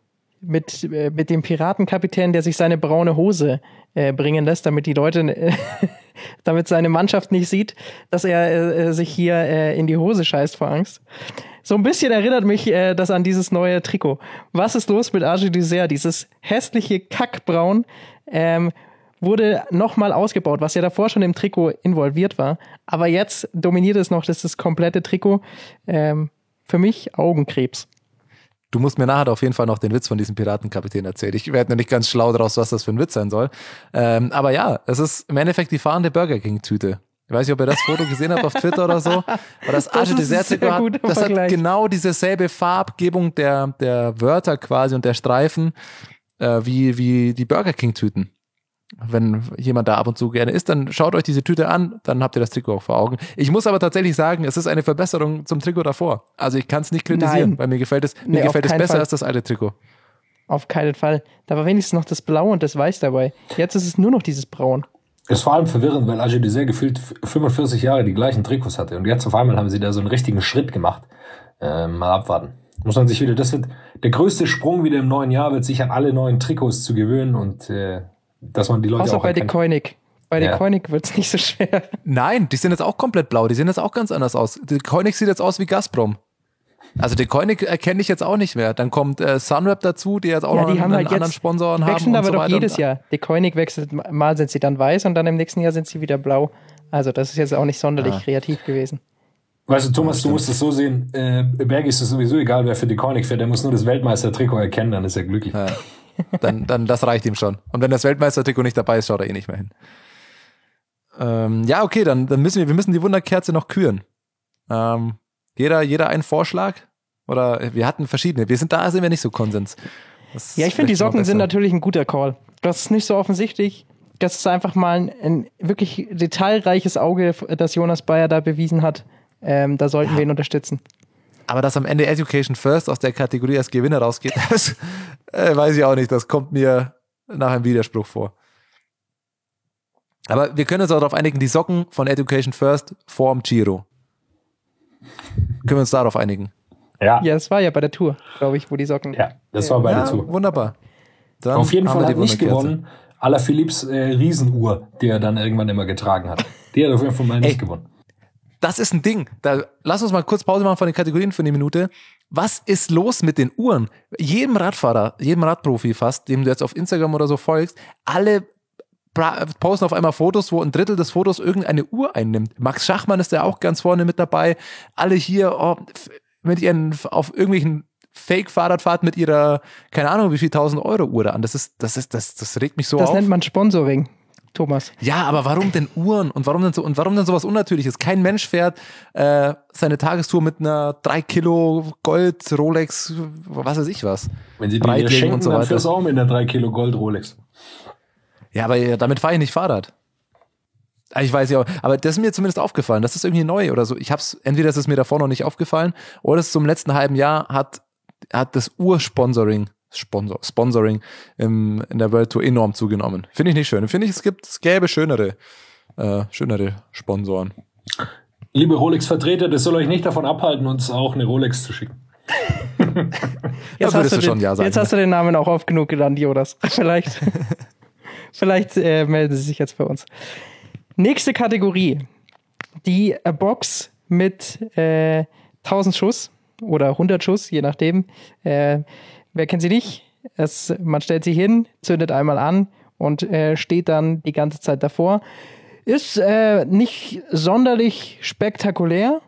[SPEAKER 3] mit, äh, mit dem Piratenkapitän, der sich seine braune Hose äh, bringen lässt, damit die Leute, äh, damit seine Mannschaft nicht sieht, dass er äh, sich hier äh, in die Hose scheißt vor Angst. So ein bisschen erinnert mich äh, das an dieses neue Trikot. Was ist los mit Age Dessert? Dieses hässliche Kackbraun ähm, wurde nochmal ausgebaut, was ja davor schon im Trikot involviert war. Aber jetzt dominiert es noch das, das komplette Trikot. Ähm, für mich Augenkrebs.
[SPEAKER 4] Du musst mir nachher auf jeden Fall noch den Witz von diesem Piratenkapitän erzählen. Ich werde noch nicht ganz schlau draus, was das für ein Witz sein soll. Ähm, aber ja, es ist im Endeffekt die fahrende Burger King-Tüte. Ich weiß nicht, ob ihr das Foto gesehen habt auf Twitter oder so. Aber das Age Dessert-Trikot hat, das hat genau dieselbe Farbgebung der, der Wörter quasi und der Streifen äh, wie, wie die Burger King-Tüten. Wenn jemand da ab und zu gerne isst, dann schaut euch diese Tüte an, dann habt ihr das Trikot auch vor Augen. Ich muss aber tatsächlich sagen, es ist eine Verbesserung zum Trikot davor. Also ich kann es nicht kritisieren,
[SPEAKER 3] Nein.
[SPEAKER 4] weil mir gefällt es, mir
[SPEAKER 3] Nee,
[SPEAKER 4] gefällt es besser
[SPEAKER 3] Fall.
[SPEAKER 4] als das alte Trikot.
[SPEAKER 3] Auf keinen Fall. Da war wenigstens noch das Blau und das Weiß dabei. Jetzt ist es nur noch dieses Braun.
[SPEAKER 2] Ist vor allem verwirrend, weil Age Dessert gefühlt fünfundvierzig Jahre die gleichen Trikots hatte. Und jetzt auf einmal haben sie da so einen richtigen Schritt gemacht. Äh, mal abwarten. Muss man sich wieder, das wird der größte Sprung wieder im neuen Jahr, wird sich an alle neuen Trikots zu gewöhnen und äh, dass man die Leute
[SPEAKER 3] Außer
[SPEAKER 2] auch
[SPEAKER 3] bei
[SPEAKER 2] erkennt.
[SPEAKER 3] De Koenig. Bei De
[SPEAKER 2] Ja.
[SPEAKER 3] Koenig wird es nicht so schwer.
[SPEAKER 4] Nein, die sehen jetzt auch komplett blau, die sehen jetzt auch ganz anders aus. De Koenig sieht jetzt aus wie Gazprom. Also De Koenig erkenne ich jetzt auch nicht mehr. Dann kommt äh, Sunweb dazu, die jetzt auch
[SPEAKER 3] Ja,
[SPEAKER 4] noch
[SPEAKER 3] die
[SPEAKER 4] einen,
[SPEAKER 3] haben halt
[SPEAKER 4] einen anderen
[SPEAKER 3] jetzt-
[SPEAKER 4] Sponsoren haben
[SPEAKER 3] Wechseln
[SPEAKER 4] und
[SPEAKER 3] aber
[SPEAKER 4] so
[SPEAKER 3] doch
[SPEAKER 4] weiter.
[SPEAKER 3] jedes Jahr. De Koenig wechselt, mal sind sie dann weiß und dann im nächsten Jahr sind sie wieder blau. Also das ist jetzt auch nicht sonderlich
[SPEAKER 4] Ah.
[SPEAKER 3] kreativ gewesen.
[SPEAKER 2] Weißt du, Thomas, du musst es so sehen, äh, Berg ist es sowieso egal, wer für De Koenig fährt, der muss nur das Weltmeister-Trikot erkennen, dann ist er glücklich.
[SPEAKER 4] Ja. Dann, dann das reicht ihm schon. Und wenn das Weltmeistertrikot nicht dabei ist, schaut er eh nicht mehr hin. Ähm, ja, okay, dann, dann müssen wir, wir müssen die Wunderkerze noch küren. Ähm, jeder, jeder einen Vorschlag? Oder wir hatten verschiedene. Wir sind da, sind wir nicht so Konsens. Das
[SPEAKER 3] Ja,
[SPEAKER 4] ist
[SPEAKER 3] ich finde, die
[SPEAKER 4] vielleicht noch
[SPEAKER 3] Socken sind
[SPEAKER 4] besser.
[SPEAKER 3] natürlich ein guter Call. Das ist nicht so offensichtlich. Das ist einfach mal ein, ein wirklich detailreiches Auge, das Jonas Bayer da bewiesen hat. Ähm, da sollten
[SPEAKER 4] Ja.
[SPEAKER 3] wir ihn unterstützen.
[SPEAKER 4] Aber dass am Ende Education First aus der Kategorie als Gewinner rausgeht, das äh, weiß ich auch nicht. Das kommt mir nach einem Widerspruch vor. Aber wir können uns auch darauf einigen, die Socken von Education First vorm Giro. Können wir uns darauf einigen?
[SPEAKER 2] Ja,
[SPEAKER 3] Ja, das war ja bei der Tour, glaube ich, wo die Socken.
[SPEAKER 2] ja, das war bei
[SPEAKER 4] Ja,
[SPEAKER 2] der Tour.
[SPEAKER 4] wunderbar. Dann
[SPEAKER 2] Auf jeden
[SPEAKER 4] haben
[SPEAKER 2] Fall
[SPEAKER 4] wir
[SPEAKER 2] hat
[SPEAKER 4] die
[SPEAKER 2] nicht
[SPEAKER 4] Wunderkerze.
[SPEAKER 2] gewonnen Alaphilipps äh, Riesenuhr, die er dann irgendwann immer getragen hat. Die hat auf jeden Fall mal nicht
[SPEAKER 4] Ey.
[SPEAKER 2] gewonnen.
[SPEAKER 4] Das ist ein Ding. Da, lass uns mal kurz Pause machen von den Kategorien für eine Minute. Was ist los mit den Uhren? Jedem Radfahrer, jedem Radprofi fast, dem du jetzt auf Instagram oder so folgst, alle bra- posten auf einmal Fotos, wo ein Drittel des Fotos irgendeine Uhr einnimmt. Max Schachmann ist ja auch ganz vorne mit dabei. Alle hier oh, f- mit ihren, auf irgendwelchen Fake-Fahrradfahrten mit ihrer, keine Ahnung, wie viel tausend Euro Uhr da an. Das ist, das ist, das, das regt mich so
[SPEAKER 3] Das
[SPEAKER 4] auf.
[SPEAKER 3] nennt man Sponsoring, Thomas.
[SPEAKER 4] Ja, aber warum denn Uhren und warum denn so und warum denn sowas Unnatürliches? Kein Mensch fährt äh, seine Tagestour mit einer drei Kilo Gold Rolex, was weiß ich was.
[SPEAKER 2] Wenn sie dir
[SPEAKER 4] Breitling
[SPEAKER 2] schenken,
[SPEAKER 4] und so
[SPEAKER 2] dann
[SPEAKER 4] weiter.
[SPEAKER 2] fährst du auch mit einer drei Kilo Gold Rolex.
[SPEAKER 4] Ja, aber äh, damit fahre ich nicht Fahrrad. Ah, Ich weiß ja, auch, aber das ist mir zumindest aufgefallen. Das ist irgendwie neu oder so. Ich hab's, entweder ist es mir davor noch nicht aufgefallen oder es ist zum letzten halben Jahr hat hat das Ursponsoring Sponsor, Sponsoring im, in der World Tour enorm zugenommen. Finde ich nicht schön. Finde ich, es gibt, es gäbe schönere, äh, schönere Sponsoren.
[SPEAKER 2] Liebe Rolex-Vertreter, das soll euch nicht davon abhalten, uns auch eine Rolex zu schicken.
[SPEAKER 3] Jetzt,
[SPEAKER 4] würdest
[SPEAKER 3] hast du,
[SPEAKER 4] du schon
[SPEAKER 3] den,
[SPEAKER 4] Ja sagen,
[SPEAKER 3] jetzt hast du den Namen auch oft genug genannt, Jonas. Vielleicht, vielleicht äh, melden sie sich jetzt bei uns. Nächste Kategorie. Die äh, Box mit äh, tausend Schuss oder hundert Schuss, je nachdem. Äh, wer kennt sie nicht? Es, man stellt sie hin, zündet einmal an und äh, steht dann die ganze Zeit davor. Ist äh, nicht sonderlich spektakulär,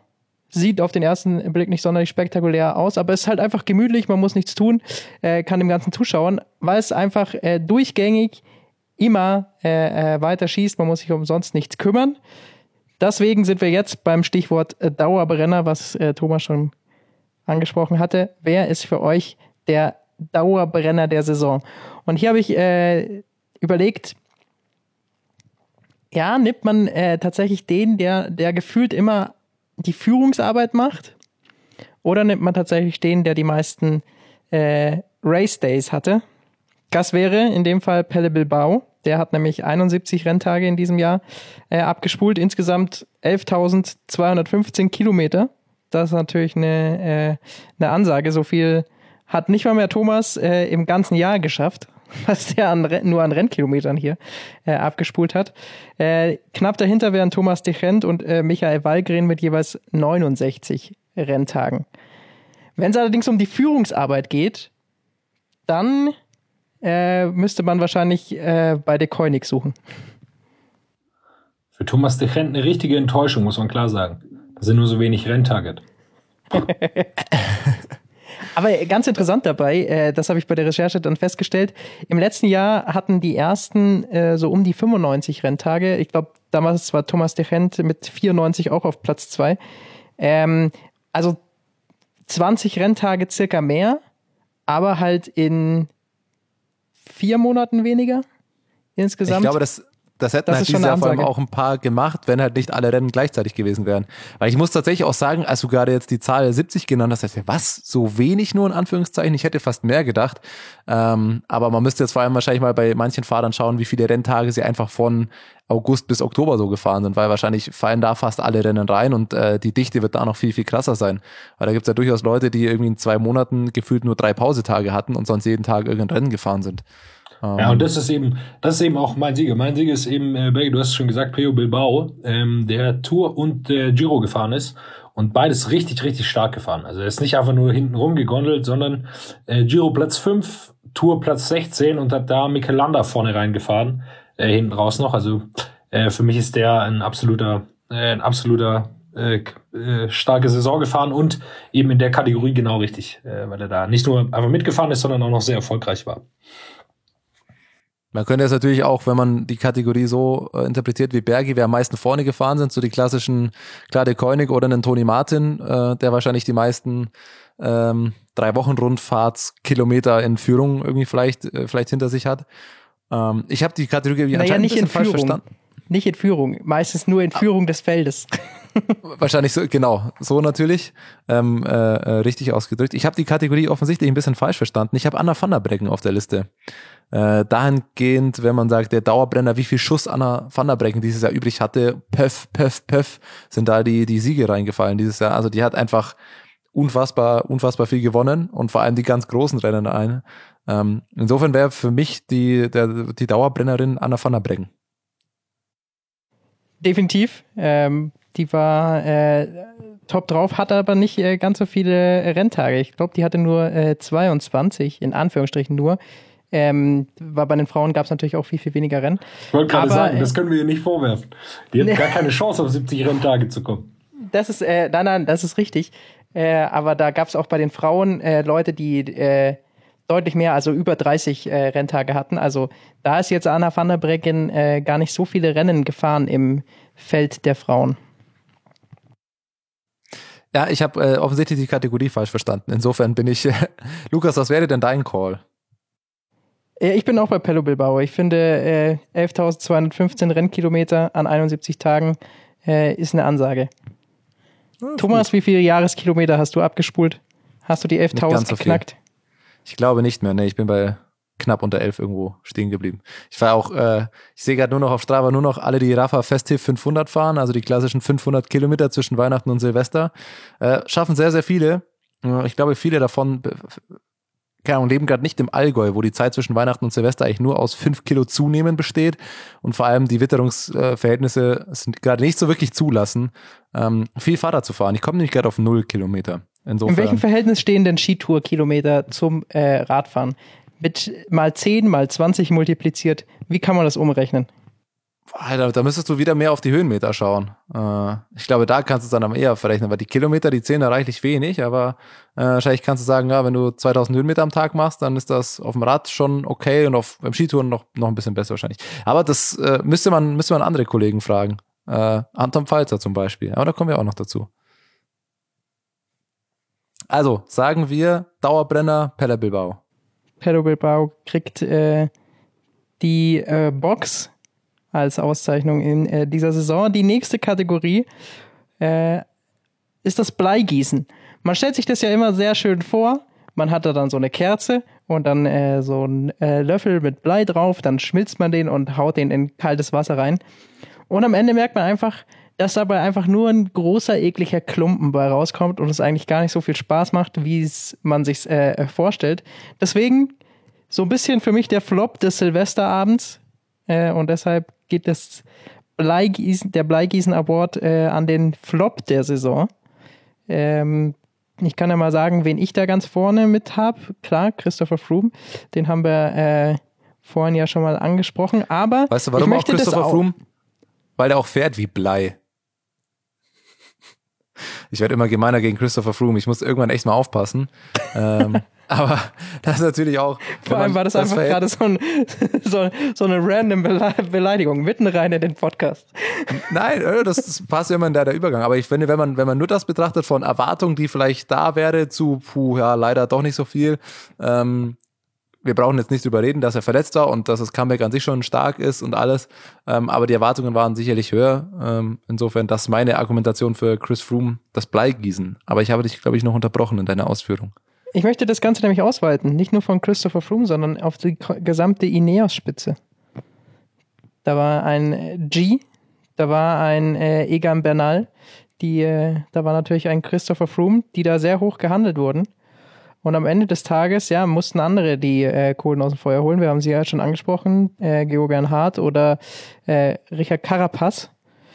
[SPEAKER 3] Sieht auf den ersten Blick nicht sonderlich spektakulär aus, aber es ist halt einfach gemütlich, man muss nichts tun, äh, kann dem Ganzen zuschauen, weil es einfach äh, durchgängig immer äh, äh, weiter schießt, man muss sich umsonst nichts kümmern. Deswegen sind wir jetzt beim Stichwort äh, Dauerbrenner, was äh, Thomas schon angesprochen hatte. Wer ist für euch der Dauerbrenner der Saison? Und hier habe ich äh, überlegt, ja, nimmt man äh, tatsächlich den, der, der gefühlt immer die Führungsarbeit macht? Oder nimmt man tatsächlich den, der die meisten äh, Race Days hatte? Das wäre in dem Fall Pelle Bilbao. Der hat nämlich einundsiebzig Renntage in diesem Jahr äh, abgespult. Insgesamt elftausendzweihundertfünfzehn Kilometer. Das ist natürlich eine, äh, eine Ansage. So viel hat nicht mal mehr Thomas äh, im ganzen Jahr geschafft, was der an, nur an Rennkilometern hier äh, abgespult hat. Äh, knapp dahinter wären Thomas de Gendt und äh, Michael Wallgren mit jeweils neunundsechzig Renntagen. Wenn es allerdings um die Führungsarbeit geht, dann äh, müsste man wahrscheinlich äh, bei De Koenig suchen.
[SPEAKER 2] Für Thomas de Gendt eine richtige Enttäuschung, muss man klar sagen. Das sind nur so wenig Renntage.
[SPEAKER 3] Aber ganz interessant dabei, äh, das habe ich bei der Recherche dann festgestellt, im letzten Jahr hatten die ersten äh, so um die fünfundneunzig Renntage. Ich glaube, damals war Thomas de Gendt mit vierundneunzig auch auf Platz zwei. Ähm, also zwanzig Renntage circa mehr, aber halt in vier Monaten weniger insgesamt.
[SPEAKER 4] Ich glaube, das... Das hätten
[SPEAKER 3] das
[SPEAKER 4] halt dieses Jahr vor allem auch ein paar gemacht, wenn halt nicht alle Rennen gleichzeitig gewesen wären. Weil ich muss tatsächlich auch sagen, als du gerade jetzt die Zahl siebzig genannt hast, dachte ich, was, so wenig nur in Anführungszeichen? Ich hätte fast mehr gedacht. Ähm, aber man müsste jetzt vor allem wahrscheinlich mal bei manchen Fahrern schauen, wie viele Renntage sie einfach von August bis Oktober so gefahren sind, weil wahrscheinlich fallen da fast alle Rennen rein und äh, die Dichte wird da noch viel, viel krasser sein. Weil da gibt's ja durchaus Leute, die irgendwie in zwei Monaten gefühlt nur drei Pausetage hatten und sonst jeden Tag irgendein Rennen gefahren sind.
[SPEAKER 2] Ja, und das ist eben, das ist eben auch mein Sieger. Mein Sieger ist eben, äh, du hast es schon gesagt, Pello Bilbao, ähm, der Tour und der Giro gefahren ist und beides richtig, richtig stark gefahren. Also er ist nicht einfach nur hinten rumgegondelt, sondern äh, Giro Platz fünf, Tour Platz sechzehn und hat da Mikel Landa vorne reingefahren, äh, hinten raus noch. Also äh, für mich ist der ein absoluter, äh, ein absoluter äh, äh, starke Saison gefahren und eben in der Kategorie genau richtig, äh, weil er da nicht nur einfach mitgefahren ist, sondern auch noch sehr erfolgreich war.
[SPEAKER 4] Man könnte jetzt natürlich auch, wenn man die Kategorie so äh, interpretiert wie Bergi, wer am meisten vorne gefahren sind, so die klassischen, klar, De Koenig oder einen Toni Martin, äh, der wahrscheinlich die meisten ähm, drei Wochen Rundfahrtskilometer in Führung irgendwie vielleicht äh, vielleicht hinter sich hat. Ähm, ich habe die Kategorie
[SPEAKER 3] naja,
[SPEAKER 4] anscheinend
[SPEAKER 3] nicht
[SPEAKER 4] ein bisschen
[SPEAKER 3] in
[SPEAKER 4] falsch
[SPEAKER 3] Führung.
[SPEAKER 4] verstanden.
[SPEAKER 3] Nicht in Führung, meistens nur in Führung ah. des Feldes.
[SPEAKER 4] Wahrscheinlich so, genau, so natürlich, ähm, äh, richtig ausgedrückt. Ich habe die Kategorie offensichtlich ein bisschen falsch verstanden. Ich habe Anna van der Breggen auf der Liste. Äh, dahingehend, wenn man sagt, der Dauerbrenner, wie viel Schuss Anna van der Breggen dieses Jahr übrig hatte, pöff, pöff, pöff, sind da die, die Siege reingefallen dieses Jahr. Also die hat einfach unfassbar, unfassbar viel gewonnen und vor allem die ganz großen Rennen ein. Ähm, insofern wäre für mich die, der, die Dauerbrennerin Anna van der Breggen.
[SPEAKER 3] Definitiv. Ähm, die war äh, top drauf, hatte aber nicht äh, ganz so viele Renntage. Ich glaube, die hatte nur äh, zweiundzwanzig, in Anführungsstrichen nur. Ähm, war bei den Frauen gab es natürlich auch viel, viel weniger Rennen.
[SPEAKER 2] Ich wollte gerade sagen, das können wir ihr nicht vorwerfen. Die hat gar keine Chance, auf siebzig Renntage zu kommen.
[SPEAKER 3] Das ist, äh, nein, nein, das ist richtig. Äh, aber da gab es auch bei den Frauen äh, Leute, die äh, deutlich mehr, also über dreißig äh, Renntage hatten. Also da ist jetzt Anna van der Breggen äh, gar nicht so viele Rennen gefahren im Feld der Frauen.
[SPEAKER 4] Ja, ich habe äh, offensichtlich die Kategorie falsch verstanden. Insofern bin ich, äh, Lukas, was wäre denn dein Call?
[SPEAKER 3] Ja, ich bin auch bei Pello Bilbao. Ich finde, äh, elftausendzweihundertfünfzehn Rennkilometer an einundsiebzig Tagen äh, ist eine Ansage. Ja, Thomas, gut. Wie viele Jahreskilometer hast du abgespult? Hast du die elftausend so geknackt?
[SPEAKER 4] Viel. Ich glaube nicht mehr. Nee, ich bin bei knapp unter elf irgendwo stehen geblieben. Ich war auch, äh, ich sehe gerade nur noch auf Strava nur noch alle, die Rafa Festiv fünfhundert fahren, also die klassischen fünfhundert Kilometer zwischen Weihnachten und Silvester. Äh, schaffen sehr, sehr viele. Ich glaube, viele davon keine Ahnung, leben gerade nicht im Allgäu, wo die Zeit zwischen Weihnachten und Silvester eigentlich nur aus fünf Kilo Zunehmen besteht und vor allem die Witterungsverhältnisse sind gerade nicht so wirklich zulassen, ähm, viel Fahrrad zu fahren. Ich komme nämlich gerade auf null Kilometer. Insofern.
[SPEAKER 3] In welchem Verhältnis stehen denn Skitour-Kilometer zum äh, Radfahren? Mit mal zehn, mal zwanzig multipliziert, wie kann man das umrechnen?
[SPEAKER 4] Da, da müsstest du wieder mehr auf die Höhenmeter schauen. Äh, ich glaube, da kannst du es dann am eher verrechnen, weil die Kilometer, die zählen da reichlich wenig, aber äh, wahrscheinlich kannst du sagen, ja, wenn du zweitausend Höhenmeter am Tag machst, dann ist das auf dem Rad schon okay und auf beim Skitouren noch, noch ein bisschen besser wahrscheinlich. Aber das äh, müsste man müsste man andere Kollegen fragen. Äh, Anton Pfalzer zum Beispiel. Aber da kommen wir auch noch dazu. Also, sagen wir Dauerbrenner Pello Bilbao.
[SPEAKER 3] Pello Bilbao kriegt äh, die äh, Box als Auszeichnung in äh, dieser Saison. Die nächste Kategorie äh, ist das Bleigießen. Man stellt sich das ja immer sehr schön vor. Man hat da dann so eine Kerze und dann äh, so einen äh, Löffel mit Blei drauf. Dann schmilzt man den und haut den in kaltes Wasser rein. Und am Ende merkt man einfach, dass dabei einfach nur ein großer, ekliger Klumpen bei rauskommt und es eigentlich gar nicht so viel Spaß macht, wie es man sich äh, vorstellt. Deswegen so ein bisschen für mich der Flop des Silvesterabends. Äh, und deshalb geht das Bleigießen, der Bleigießen Award äh, an den Flop der Saison. Ähm, ich kann ja mal sagen, wen ich da ganz vorne mit habe. Klar, Christopher Froome. Den haben wir äh, vorhin ja schon mal angesprochen. Aber
[SPEAKER 4] weißt du, warum auch Christopher Froome? Weil der auch fährt wie Blei. Ich werde immer gemeiner gegen Christopher Froome. Ich muss irgendwann echt mal aufpassen. ähm, aber das ist natürlich auch...
[SPEAKER 3] Vor allem war das, das einfach gerade so, ein, so, so eine random Beleidigung mitten rein in den Podcast.
[SPEAKER 4] Nein, das, das passt immer in der, der Übergang. Aber ich finde, wenn man, wenn man nur das betrachtet von Erwartung, die vielleicht da wäre, zu, puh, ja, leider doch nicht so viel. Ähm, wir brauchen jetzt nicht drüber reden, dass er verletzt war und dass das Comeback an sich schon stark ist und alles. Ähm, aber die Erwartungen waren sicherlich höher. Ähm, insofern, das ist meine Argumentation für Chris Froome, das Bleigießen. Aber ich habe dich, glaube ich, noch unterbrochen in deiner Ausführung.
[SPEAKER 3] Ich möchte das Ganze nämlich ausweiten. Nicht nur von Christopher Froome, sondern auf die gesamte Ineos-Spitze. Da war ein G, da war ein äh, Egan Bernal, die, äh, da war natürlich ein Christopher Froome, die da sehr hoch gehandelt wurden. Und am Ende des Tages, ja, mussten andere die äh, Kohlen aus dem Feuer holen. Wir haben sie ja schon angesprochen, äh, Geoghegan Hart oder äh, Richard Carapaz,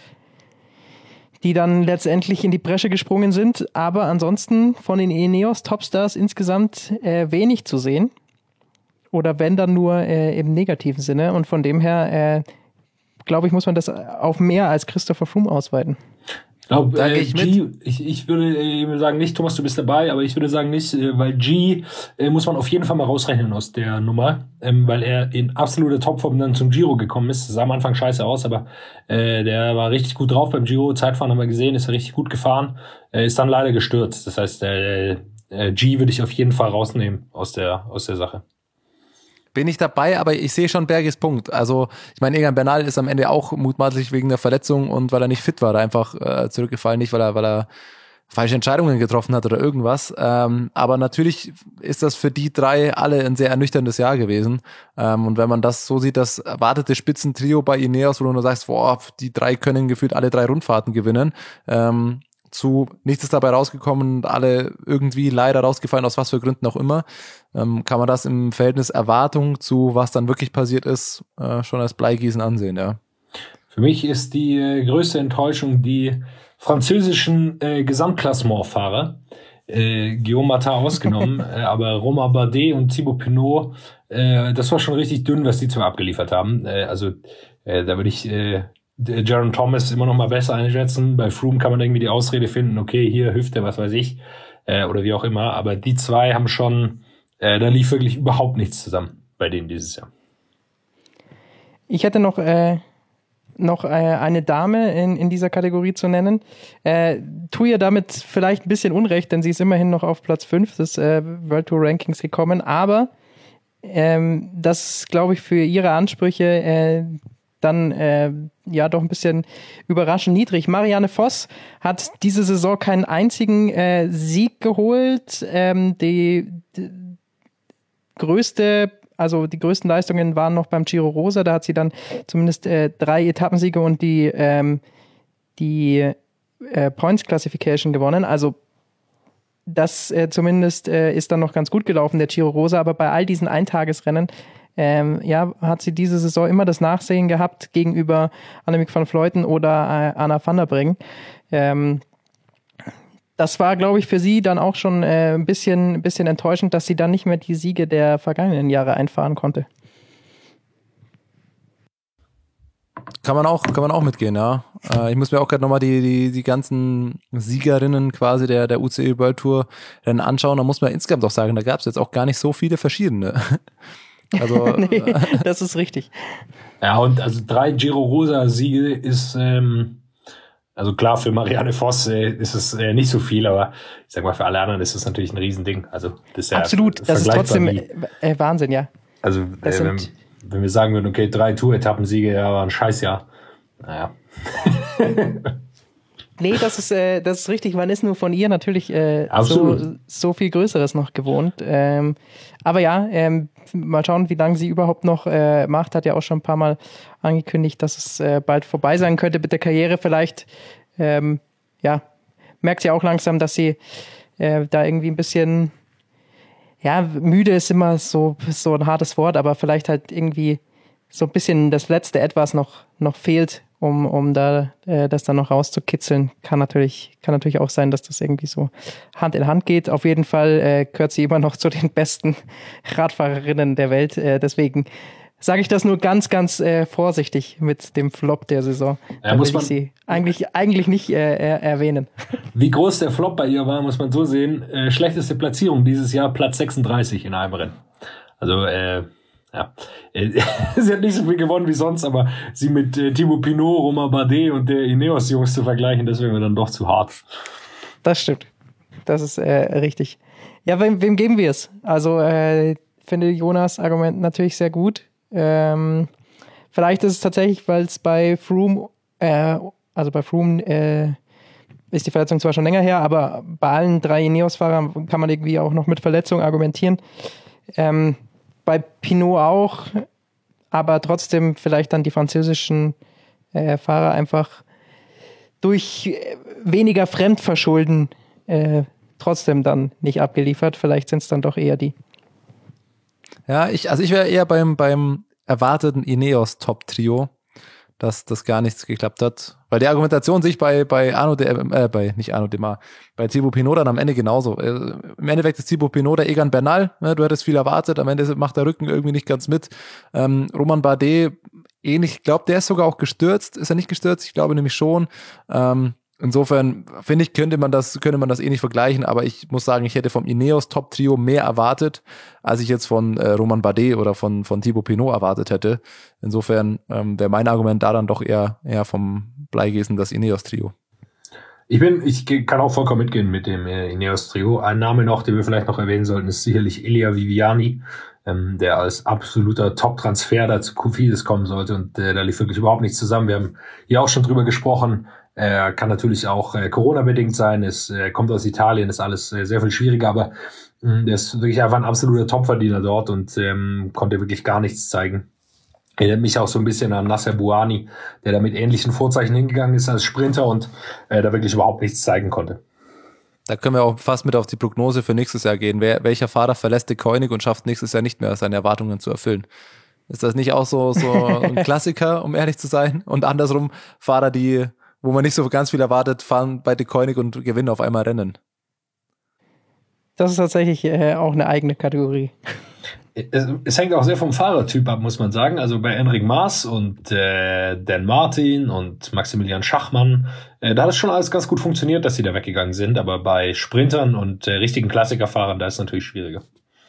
[SPEAKER 3] die dann letztendlich in die Bresche gesprungen sind. Aber ansonsten von den Ineos Topstars insgesamt äh, wenig zu sehen. Oder wenn dann nur äh, im negativen Sinne. Und von dem her, äh, glaube ich, muss man das auf mehr als Christopher Froome ausweiten.
[SPEAKER 2] Ich glaube, äh, ich, ich, ich würde äh, sagen, nicht, Thomas, du bist dabei, aber ich würde sagen nicht, äh, weil G äh, muss man auf jeden Fall mal rausrechnen aus der Nummer, ähm, weil er in absoluter Topform dann zum Giro gekommen ist. Das sah am Anfang scheiße aus, aber äh, der war richtig gut drauf beim Giro. Zeitfahren haben wir gesehen, ist er richtig gut gefahren, äh, ist dann leider gestürzt. Das heißt, äh, äh, G würde ich auf jeden Fall rausnehmen aus der, aus der Sache.
[SPEAKER 4] Bin ich dabei, aber ich sehe schon Berges Punkt. Also ich meine, Egan Bernal ist am Ende auch mutmaßlich wegen der Verletzung und weil er nicht fit war, einfach äh, zurückgefallen, nicht weil er, weil er falsche Entscheidungen getroffen hat oder irgendwas. Ähm, aber natürlich ist das für die drei alle ein sehr ernüchterndes Jahr gewesen. Ähm, und wenn man das so sieht, das erwartete Spitzentrio bei Ineos, wo du nur sagst, boah, die drei können gefühlt alle drei Rundfahrten gewinnen, ähm, zu nichts ist dabei rausgekommen und alle irgendwie leider rausgefallen, aus was für Gründen auch immer, ähm, kann man das im Verhältnis Erwartung zu was dann wirklich passiert ist, äh, schon als Bleigießen ansehen, ja.
[SPEAKER 2] Für mich ist die äh, größte Enttäuschung die französischen äh, Gesamtklassementfahrer, äh, Guillaume Martin ausgenommen, äh, aber Romain Bardet und Thibaut Pinot, äh, das war schon richtig dünn, was die zwei abgeliefert haben. Äh, also äh, da würde ich äh, Jaron Thomas immer noch mal besser einschätzen. Bei Froome kann man irgendwie die Ausrede finden, okay, hier Hüfte, was weiß ich, äh, oder wie auch immer. Aber die zwei haben schon, äh, da lief wirklich überhaupt nichts zusammen bei denen dieses Jahr.
[SPEAKER 3] Ich hätte noch, äh, noch äh, eine Dame in, in dieser Kategorie zu nennen. Äh, tue ihr damit vielleicht ein bisschen Unrecht, denn sie ist immerhin noch auf Platz fünf des äh, World Tour Rankings gekommen. Aber ähm, das, glaube ich, für ihre Ansprüche äh, dann äh, ja doch ein bisschen überraschend niedrig. Marianne Vos hat diese Saison keinen einzigen äh, Sieg geholt. Ähm, die, die größte, also die größten Leistungen waren noch beim Giro Rosa. Da hat sie dann zumindest äh, drei Etappensiege und die ähm, die äh, Points Classification gewonnen. Also das äh, zumindest äh, ist dann noch ganz gut gelaufen, der Giro Rosa. Aber bei all diesen Eintagesrennen Ähm, ja, hat sie diese Saison immer das Nachsehen gehabt gegenüber Annemiek van Vleuten oder äh, Anna van der Breggen. Ähm, das war, glaube ich, für sie dann auch schon äh, ein bisschen, ein bisschen enttäuschend, dass sie dann nicht mehr die Siege der vergangenen Jahre einfahren konnte.
[SPEAKER 4] Kann man auch, kann man auch mitgehen, ja. Äh, ich muss mir auch gerade nochmal die, die, die ganzen Siegerinnen quasi der, der U C I World Tour dann anschauen. Da muss man insgesamt auch sagen, da gab es jetzt auch gar nicht so viele verschiedene. Also,
[SPEAKER 3] nee, das ist richtig.
[SPEAKER 2] Ja, und also drei Giro Rosa Siege ist, ähm, also klar, für Marianne Vos äh, ist es äh, nicht so viel, aber ich sag mal, für alle anderen ist es natürlich ein Riesending. Also, das ist ja
[SPEAKER 3] absolut, das ist trotzdem
[SPEAKER 2] wie,
[SPEAKER 3] äh, Wahnsinn, ja.
[SPEAKER 2] Also, äh, wenn, wenn wir sagen würden, okay, drei Tour-Etappensiege, ja, war ein Scheißjahr. Naja.
[SPEAKER 3] Nee, das ist, äh, das ist richtig. Man ist nur von ihr natürlich äh, so, so viel Größeres noch gewohnt. Ähm, aber ja, ähm, mal schauen, wie lange sie überhaupt noch äh, macht. Hat ja auch schon ein paar Mal angekündigt, dass es äh, bald vorbei sein könnte mit der Karriere. Vielleicht, ähm, ja, merkt sie auch langsam, dass sie äh, da irgendwie ein bisschen, ja, müde ist immer so, so ein hartes Wort, aber vielleicht halt irgendwie so ein bisschen das letzte Etwas noch, noch fehlt, um, um da äh, das dann noch rauszukitzeln. Kann natürlich, kann natürlich auch sein, dass das irgendwie so Hand in Hand geht. Auf jeden Fall äh, gehört sie immer noch zu den besten Radfahrerinnen der Welt. Äh, deswegen sage ich das nur ganz, ganz äh, vorsichtig mit dem Flop der Saison.
[SPEAKER 2] Ja,
[SPEAKER 3] da
[SPEAKER 2] muss
[SPEAKER 3] will
[SPEAKER 2] man
[SPEAKER 3] ich sie eigentlich, eigentlich nicht äh, er, erwähnen.
[SPEAKER 2] Wie groß der Flop bei ihr war, muss man so sehen. Äh, schlechteste Platzierung dieses Jahr, Platz sechsunddreißig in einem Rennen. Also, äh, ja, sie hat nicht so viel gewonnen wie sonst, aber sie mit äh, Thibaut Pinot, Romain Bardet und der Ineos-Jungs zu vergleichen, das wäre mir dann doch zu hart.
[SPEAKER 3] Das stimmt. Das ist äh, richtig. Ja, wem, wem geben wir es? Also, äh, finde Jonas Argument natürlich sehr gut. Ähm, vielleicht ist es tatsächlich, weil es bei Froome, äh, also bei Froome äh, ist die Verletzung zwar schon länger her, aber bei allen drei Ineos-Fahrern kann man irgendwie auch noch mit Verletzung argumentieren. Ähm, Bei Pinot auch, aber trotzdem vielleicht dann die französischen äh, Fahrer einfach durch äh, weniger Fremdverschulden äh, trotzdem dann nicht abgeliefert. Vielleicht sind es dann doch eher die.
[SPEAKER 4] Ja, ich, also ich wäre eher beim, beim erwarteten Ineos-Top-Trio, dass das gar nichts geklappt hat. Weil die Argumentation sich bei, bei Arnaud, de, äh, bei, nicht Arnaud Démare, bei Thibaut Pinot dann am Ende genauso. Äh, Im Endeffekt ist Thibaut Pinot der Egan Bernal, ne, du hättest viel erwartet, am Ende macht der Rücken irgendwie nicht ganz mit. Ähm, Romain Bardet, ähnlich, ich glaube, der ist sogar auch gestürzt. Ist er nicht gestürzt? Ich glaube nämlich schon. Ähm, insofern, finde ich, könnte man das, könnte man das eh nicht vergleichen, aber ich muss sagen, ich hätte vom Ineos Top-Trio mehr erwartet, als ich jetzt von äh, Romain Bardet oder von, von Thibaut Pinot erwartet hätte. Insofern ähm, wäre mein Argument da dann doch eher, eher vom Bleigießen das Ineos-Trio.
[SPEAKER 2] Ich bin, ich kann auch vollkommen mitgehen mit dem äh, Ineos-Trio. Ein Name noch, den wir vielleicht noch erwähnen sollten, ist sicherlich Elia Viviani, ähm, der als absoluter Top-Transfer da zu Cofidis kommen sollte und äh, da lief wirklich überhaupt nichts zusammen. Wir haben hier auch schon drüber gesprochen. Äh, kann natürlich auch äh, Corona-bedingt sein. Es äh, kommt aus Italien, ist alles äh, sehr viel schwieriger, aber mh, der ist wirklich einfach ein absoluter Topverdiener dort und ähm, konnte wirklich gar nichts zeigen. Erinnert mich auch so ein bisschen an Nasser Bouhanni, der da mit ähnlichen Vorzeichen hingegangen ist als Sprinter und äh, da wirklich überhaupt nichts zeigen konnte.
[SPEAKER 4] Da können wir auch fast mit auf die Prognose für nächstes Jahr gehen. Wer, welcher Fahrer verlässt De Koenig und schafft nächstes Jahr nicht mehr, seine Erwartungen zu erfüllen? Ist das nicht auch so, so ein Klassiker, um ehrlich zu sein? Und andersrum, Fahrer, die, wo man nicht so ganz viel erwartet, fahren bei De Koenig und gewinnen auf einmal Rennen.
[SPEAKER 3] Das ist tatsächlich äh, auch eine eigene Kategorie.
[SPEAKER 2] Es, es hängt auch sehr vom Fahrertyp ab, muss man sagen. Also bei Enric Mas und äh, Dan Martin und Maximilian Schachmann, äh, da hat es schon alles ganz gut funktioniert, dass sie da weggegangen sind. Aber bei Sprintern und äh, richtigen Klassikerfahrern, da ist es natürlich schwieriger.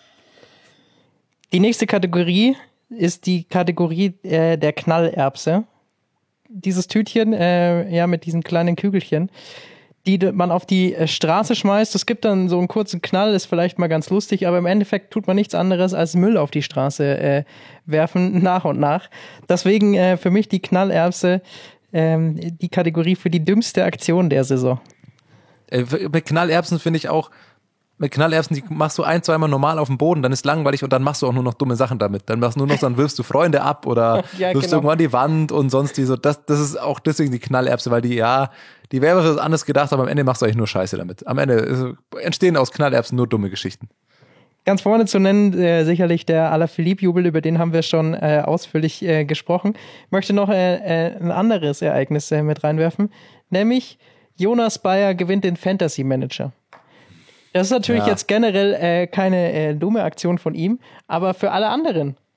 [SPEAKER 3] Die nächste Kategorie ist die Kategorie äh, der Knallerbse. Dieses Tütchen, äh, ja, mit diesen kleinen Kügelchen, die man auf die Straße schmeißt. Es gibt dann so einen kurzen Knall, ist vielleicht mal ganz lustig, aber im Endeffekt tut man nichts anderes als Müll auf die Straße äh, werfen, nach und nach. Deswegen äh, für mich die Knallerbse ähm, die Kategorie für die dümmste Aktion der Saison.
[SPEAKER 4] Äh, mit Knallerbsen finde ich auch, mit Knallerbsen, die machst du ein, zweimal normal auf dem Boden, dann ist langweilig und dann machst du auch nur noch dumme Sachen damit. Dann machst du nur noch, dann wirfst du Freunde ab oder
[SPEAKER 3] ja,
[SPEAKER 4] wirfst
[SPEAKER 3] genau.
[SPEAKER 4] irgendwo an die Wand und sonst die so. Das, das ist auch deswegen die Knallerbse, weil die, ja, die wäre für was anderes gedacht, aber am Ende machst du eigentlich nur Scheiße damit. Am Ende ist, entstehen aus Knallerbsen nur dumme Geschichten.
[SPEAKER 3] Ganz vorne zu nennen, äh, sicherlich der Alaphilippe-Jubel, über den haben wir schon äh, ausführlich äh, gesprochen. Ich möchte noch äh, äh, ein anderes Ereignis äh, mit reinwerfen, nämlich Jonas Bayer gewinnt den Fantasy Manager. Das ist natürlich
[SPEAKER 4] ja.
[SPEAKER 3] jetzt generell äh, keine äh, dumme Aktion von ihm, aber für alle anderen.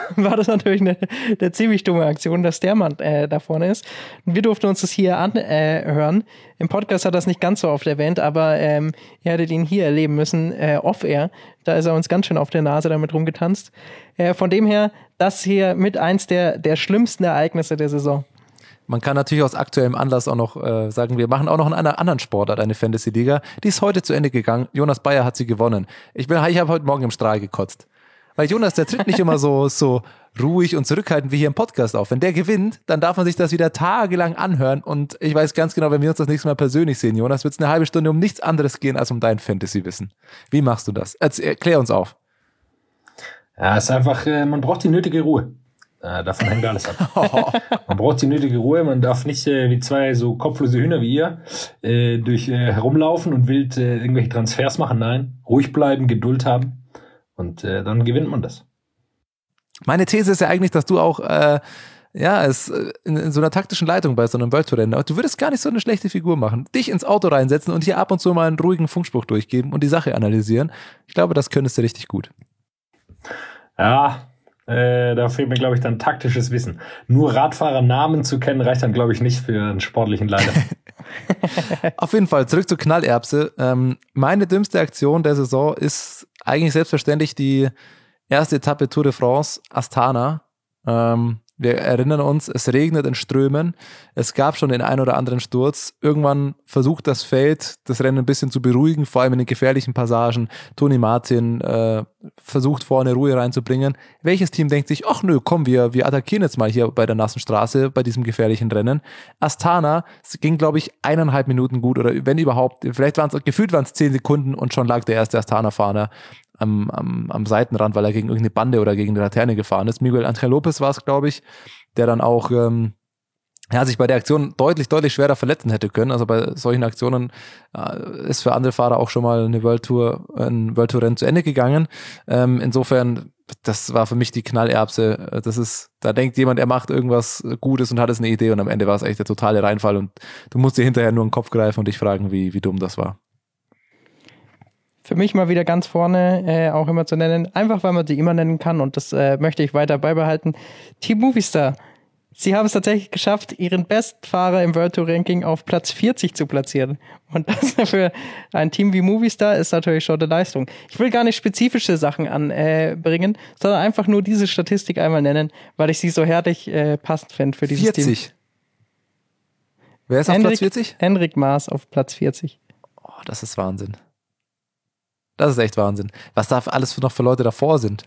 [SPEAKER 3] war das natürlich eine, eine ziemlich dumme Aktion, dass der Mann äh, da vorne ist. Wir durften uns das hier anhören. Äh, Im Podcast hat er das nicht ganz so oft erwähnt, aber ähm, ihr hättet ihn hier erleben müssen, äh, off-air. Da ist er uns ganz schön auf der Nase damit rumgetanzt. Äh, von dem her, das hier mit eins der, der schlimmsten Ereignisse der Saison.
[SPEAKER 4] Man kann natürlich aus aktuellem Anlass auch noch äh, sagen, wir machen auch noch in einer anderen Sportart eine Fantasy-Liga. Die ist heute zu Ende gegangen. Jonas Bayer hat sie gewonnen. Ich bin, ich habe heute Morgen im Strahl gekotzt. Weil Jonas, der tritt nicht immer so, so ruhig und zurückhaltend wie hier im Podcast auf. Wenn der gewinnt, dann darf man sich das wieder tagelang anhören. Und ich weiß ganz genau, wenn wir uns das nächste Mal persönlich sehen, Jonas, wird es eine halbe Stunde um nichts anderes gehen als um dein Fantasy-Wissen. Wie machst du das? Erzähl, erklär uns auf.
[SPEAKER 2] Ja, es ist einfach, äh, man braucht die nötige Ruhe. Äh, davon hängt alles ab. Man braucht die nötige Ruhe, man darf nicht äh, wie zwei so kopflose Hühner wie ihr äh, durch äh, herumlaufen und wild äh, irgendwelche Transfers machen. Nein, ruhig bleiben, Geduld haben und äh, dann gewinnt man das.
[SPEAKER 4] Meine These ist ja eigentlich, dass du auch äh, ja, es, in, in so einer taktischen Leitung bei so einem World Tour Rennen, du würdest gar nicht so eine schlechte Figur machen. Dich ins Auto reinsetzen und hier ab und zu mal einen ruhigen Funkspruch durchgeben und die Sache analysieren. Ich glaube, das könntest du richtig gut.
[SPEAKER 2] Ja, Äh, da fehlt mir, glaube ich, dann taktisches Wissen. Nur Radfahrernamen zu kennen, reicht dann, glaube ich, nicht für einen sportlichen Leiter.
[SPEAKER 4] Auf jeden Fall, zurück zur Knallerbse. Ähm, meine dümmste Aktion der Saison ist eigentlich selbstverständlich die erste Etappe Tour de France, Astana. Ähm, wir erinnern uns, es regnet in Strömen. Es gab schon den ein oder anderen Sturz. Irgendwann versucht das Feld, das Rennen ein bisschen zu beruhigen, vor allem in den gefährlichen Passagen. Tony Martin äh, versucht vorne Ruhe reinzubringen. Welches Team denkt sich, ach nö, komm, wir, wir attackieren jetzt mal hier bei der nassen Straße, bei diesem gefährlichen Rennen. Astana, es ging, glaube ich, eineinhalb Minuten gut oder wenn überhaupt, vielleicht waren es, gefühlt waren es zehn Sekunden und schon lag der erste Astana-Fahrer Am, am, am Seitenrand, weil er gegen irgendeine Bande oder gegen eine Laterne gefahren ist. Miguel Angel Lopez war es, glaube ich, der dann auch ähm, ja, sich bei der Aktion deutlich, deutlich schwerer verletzen hätte können. Also bei solchen Aktionen äh, ist für andere Fahrer auch schon mal eine World Tour, ein World Tour Rennen zu Ende gegangen. Ähm, insofern, das war für mich die Knallerbse. Das ist, da denkt jemand, er macht irgendwas Gutes und hat es eine Idee und am Ende war es echt der totale Reinfall und du musst dir hinterher nur in den Kopf greifen und dich fragen, wie, wie dumm das war.
[SPEAKER 3] Für mich mal wieder ganz vorne äh, auch immer zu nennen, einfach weil man sie immer nennen kann und das äh, möchte ich weiter beibehalten. Team Movistar. Sie haben es tatsächlich geschafft, ihren Bestfahrer im World Tour Ranking auf Platz vierzig zu platzieren. Und das für ein Team wie Movistar ist natürlich schon eine Leistung. Ich will gar nicht spezifische Sachen anbringen, äh, sondern einfach nur diese Statistik einmal nennen, weil ich sie so herrlich äh, passend finde für dieses
[SPEAKER 4] vierzig.
[SPEAKER 3] Team.
[SPEAKER 4] Wer ist auf
[SPEAKER 3] Enric,
[SPEAKER 4] Platz vierzig?
[SPEAKER 3] Enric Mas auf Platz vierzig.
[SPEAKER 4] Oh, das ist Wahnsinn. Das ist echt Wahnsinn. Was da alles noch für Leute davor sind.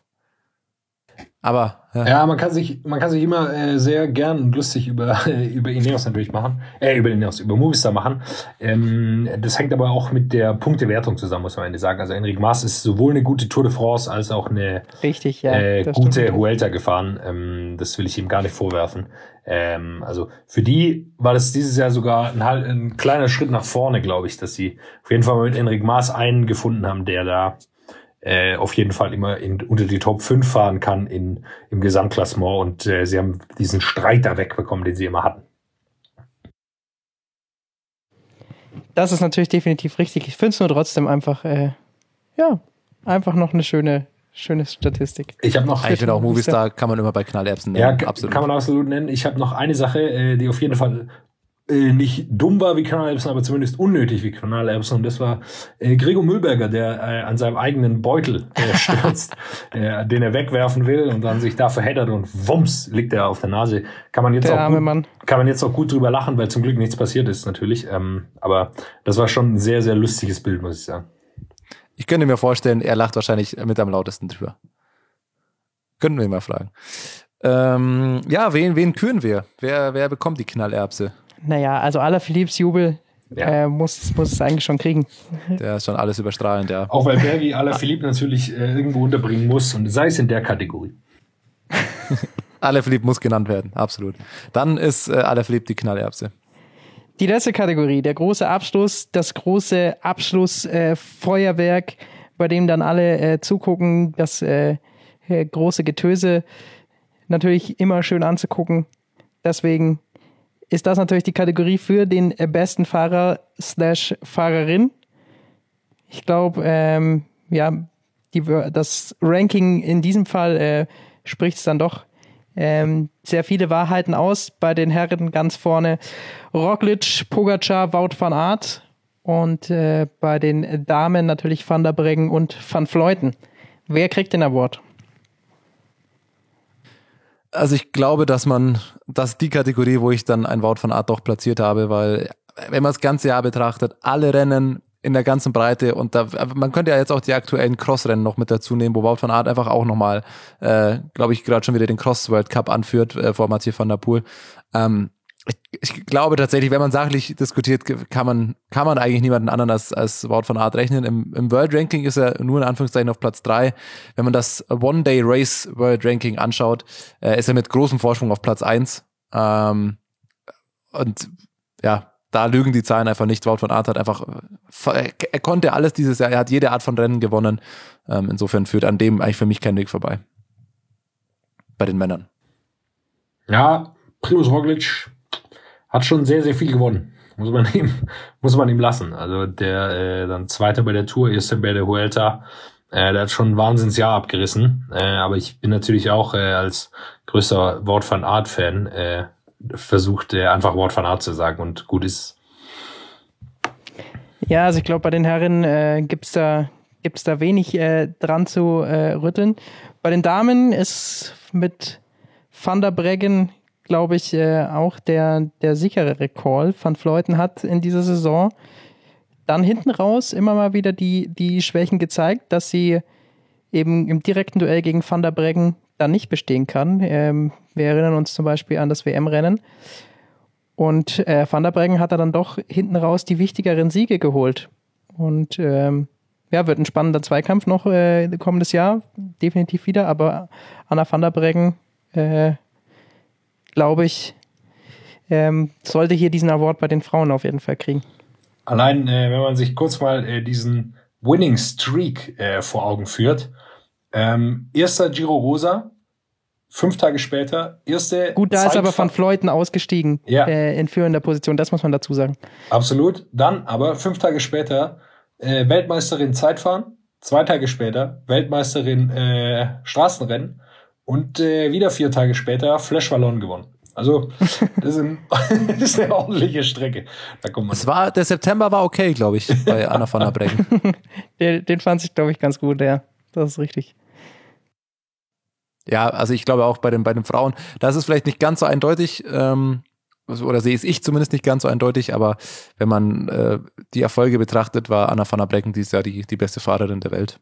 [SPEAKER 4] Aber ja,
[SPEAKER 2] ja man kann sich man kann sich immer äh, sehr gern und lustig über äh, über Ineos natürlich machen, äh, über Ineos, über Movistar machen. Ähm, das hängt aber auch mit der Punktewertung zusammen, muss man am Ende sagen. Also Enric Mas ist sowohl eine gute Tour de France als auch eine
[SPEAKER 3] Richtig, ja,
[SPEAKER 2] äh,
[SPEAKER 3] das
[SPEAKER 2] gute
[SPEAKER 3] stimmt.
[SPEAKER 2] Vuelta gefahren. Ähm, das will ich ihm gar nicht vorwerfen. Ähm, also für die war das dieses Jahr sogar ein, ein kleiner Schritt nach vorne, glaube ich, dass sie auf jeden Fall mal mit Enric Mas einen gefunden haben, der da Äh, auf jeden Fall immer in, unter die Top fünf fahren kann in, im Gesamtklassement und äh, sie haben diesen Streit da wegbekommen, den sie immer hatten.
[SPEAKER 3] Das ist natürlich definitiv richtig. Ich finde es nur trotzdem einfach, äh, ja, einfach noch eine schöne, schöne Statistik.
[SPEAKER 2] Ich habe noch...
[SPEAKER 4] ich finde auch Movistar kann man immer bei Knallerbsen nennen.
[SPEAKER 2] Ja,
[SPEAKER 4] absolut.
[SPEAKER 2] kann man absolut nennen. Ich habe noch eine Sache, äh, die auf jeden Fall äh, nicht dumm war wie Knallerbsen, aber zumindest unnötig wie Knallerbsen. Und das war äh, Gregor Mühlberger, der äh, an seinem eigenen Beutel äh, stürzt, äh, den er wegwerfen will und dann sich da verheddert und wumms, liegt er auf der Nase. Kann man jetzt
[SPEAKER 3] Der
[SPEAKER 2] auch
[SPEAKER 3] arme
[SPEAKER 2] gut,
[SPEAKER 3] Mann.
[SPEAKER 2] kann man jetzt auch gut drüber lachen, weil zum Glück nichts passiert ist natürlich. Ähm, aber das war schon ein sehr, sehr lustiges Bild, muss ich sagen.
[SPEAKER 4] Ich könnte mir vorstellen, er lacht wahrscheinlich mit am lautesten drüber. Könnten wir ihn mal fragen. Ähm, ja, wen, wen küren wir? Wer, wer bekommt die Knallerbse?
[SPEAKER 3] Naja, also Alaphilippes Jubel
[SPEAKER 2] Ja.
[SPEAKER 3] äh, muss, muss es eigentlich schon kriegen.
[SPEAKER 4] Der ist schon alles überstrahlend, ja.
[SPEAKER 2] Auch weil Bergi Alaphilippe natürlich äh, irgendwo unterbringen muss und sei es in der Kategorie.
[SPEAKER 4] Alaphilippe muss genannt werden, absolut. Dann ist äh, Alaphilippe die Knallerbse.
[SPEAKER 3] Die letzte Kategorie, der große Abschluss, das große Abschlussfeuerwerk, äh, bei dem dann alle äh, zugucken, das äh, äh, große Getöse natürlich immer schön anzugucken. Deswegen ist das natürlich die Kategorie für den äh, besten Fahrer slash Fahrerin. Ich glaube, ähm, ja, die, das Ranking in diesem Fall äh, spricht es dann doch ähm, sehr viele Wahrheiten aus. Bei den Herren ganz vorne Roglic, Pogačar, Wout van Aert und äh, bei den Damen natürlich Van der Breggen und Van Vleuten. Wer kriegt den Award?
[SPEAKER 4] Also ich glaube, dass man, das ist die Kategorie, wo ich dann ein Wout van Aert doch platziert habe, weil wenn man das ganze Jahr betrachtet, alle Rennen in der ganzen Breite und da, man könnte ja jetzt auch die aktuellen Cross-Rennen noch mit dazu nehmen, wo Wout van Aert einfach auch nochmal, äh, glaube ich, gerade schon wieder den Cross-World Cup anführt äh, vor Mathieu van der Poel. Ähm, ich, ich glaube tatsächlich, wenn man sachlich diskutiert, kann man kann man eigentlich niemanden anderen als, als Wout van Aert rechnen. Im, im World Ranking ist er nur in Anführungszeichen auf Platz drei. Wenn man das One-Day-Race World Ranking anschaut, äh, ist er mit großem Vorsprung auf Platz eins. Ähm, und ja, da lügen die Zahlen einfach nicht. Wout van Aert hat einfach, er konnte alles dieses Jahr, er hat jede Art von Rennen gewonnen. Ähm, insofern führt an dem eigentlich für mich kein Weg vorbei. Bei den Männern.
[SPEAKER 2] Ja, Primož Roglic hat schon sehr, sehr viel gewonnen. Muss man ihm, muss man ihm lassen. Also der äh, dann Zweiter bei der Tour, Erster bei der Vuelta, äh, der hat schon ein Wahnsinnsjahr abgerissen. Äh, aber ich bin natürlich auch äh, als größter Wout van Aert-Fan äh, versucht, äh, einfach Wout van Aert zu sagen und gut ist.
[SPEAKER 3] Ja, also ich glaube, bei den Herren äh, gibt's da gibt's da wenig äh, dran zu äh, rütteln. Bei den Damen ist mit Van der Breggen, glaube ich, äh, auch der, der sicherere Call. Van Vleuten hat in dieser Saison dann hinten raus immer mal wieder die, die Schwächen gezeigt, dass sie eben im direkten Duell gegen Van der Breggen dann nicht bestehen kann. Ähm, wir erinnern uns zum Beispiel an das W M-Rennen. Und äh, Van der Breggen hat er dann doch hinten raus die wichtigeren Siege geholt. Und ähm, ja, wird ein spannender Zweikampf noch äh, kommendes Jahr, definitiv wieder. Aber Anna van der Breggen, äh, glaube ich, ähm, sollte hier diesen Award bei den Frauen auf jeden Fall kriegen.
[SPEAKER 2] Allein, äh, wenn man sich kurz mal äh, diesen Winning Streak äh, vor Augen führt. Ähm, erster Giro Rosa, fünf Tage später, erste
[SPEAKER 3] Gut, da
[SPEAKER 2] Zeit
[SPEAKER 3] ist aber Van Vleuten ausgestiegen
[SPEAKER 2] ja.
[SPEAKER 3] äh, in führender Position, das muss man dazu sagen.
[SPEAKER 2] Absolut. Dann aber fünf Tage später äh, Weltmeisterin Zeitfahren, zwei Tage später Weltmeisterin äh, Straßenrennen und äh, wieder vier Tage später Flash Wallonne gewonnen. Also das ist, ein, das ist eine ordentliche Strecke. Da kommt man.
[SPEAKER 4] Es war, der September war okay, glaube ich, bei Anna van der Breggen.
[SPEAKER 3] den, den fand ich, glaube ich, ganz gut, ja. Das ist richtig.
[SPEAKER 4] Ja, also ich glaube auch bei den, bei den Frauen, da ist es vielleicht nicht ganz so eindeutig, ähm, oder sehe es ich zumindest nicht ganz so eindeutig, aber wenn man äh, die Erfolge betrachtet, war Anna van der Breggen dieses Jahr die, die beste Fahrerin der Welt.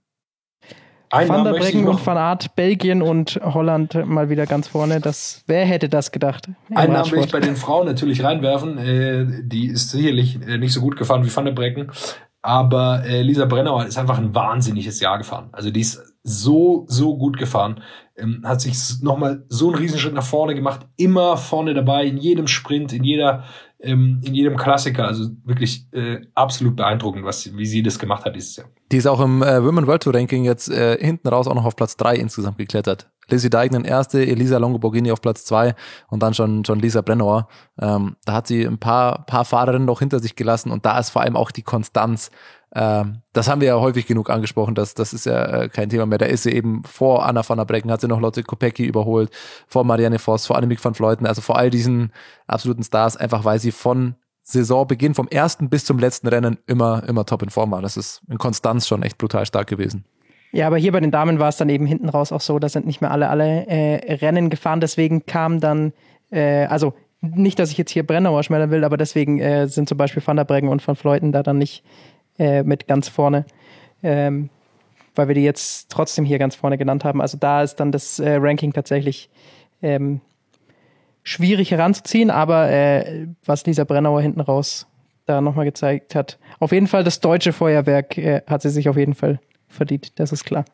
[SPEAKER 3] Van der Breggen und Van Aert, Belgien und Holland mal wieder ganz vorne. Das, wer hätte das gedacht?
[SPEAKER 2] Einen Namen will ich bei den Frauen natürlich reinwerfen. Äh, die ist sicherlich äh, nicht so gut gefahren wie Van der Breggen. Aber äh, Lisa Brennauer ist einfach ein wahnsinniges Jahr gefahren. Also die ist so, so gut gefahren. Ähm, hat sich nochmal so einen Riesenschritt nach vorne gemacht. Immer vorne dabei, in jedem Sprint, in jeder, ähm, in jedem Klassiker. Also wirklich äh, absolut beeindruckend, was, wie sie das gemacht hat dieses Jahr.
[SPEAKER 4] Die ist auch im äh, Women World Tour Ranking jetzt äh, hinten raus auch noch auf Platz drei insgesamt geklettert. Lizzie Deignan erste, Elisa Longo-Borghini auf Platz zwei und dann schon, schon Lisa Brennauer. Ähm, da hat sie ein paar, paar Fahrerinnen noch hinter sich gelassen und da ist vor allem auch die Konstanz. Ähm, das haben wir ja häufig genug angesprochen, das, das ist ja äh, kein Thema mehr. Da ist sie eben vor Anna van der Breggen, hat sie noch Lotte Kopecky überholt, vor Marianne Vos, vor Annemiek van Vleuten, also vor all diesen absoluten Stars, einfach weil sie von Saisonbeginn, vom ersten bis zum letzten Rennen immer, immer top in Form war. Das ist in Konstanz schon echt brutal stark gewesen.
[SPEAKER 3] Ja, aber hier bei den Damen war es dann eben hinten raus auch so, da sind nicht mehr alle alle äh, Rennen gefahren, deswegen kam dann, äh, also nicht, dass ich jetzt hier Brennauer schmälern will, aber deswegen äh, sind zum Beispiel Van der Breggen und Van Vleuten da dann nicht äh, mit ganz vorne, ähm, weil wir die jetzt trotzdem hier ganz vorne genannt haben. Also da ist dann das äh, Ranking tatsächlich ähm, schwierig heranzuziehen, aber äh, was Lisa Brennauer hinten raus da nochmal gezeigt hat, auf jeden Fall das deutsche Feuerwerk äh, hat sie sich auf jeden Fall verdient, das ist klar.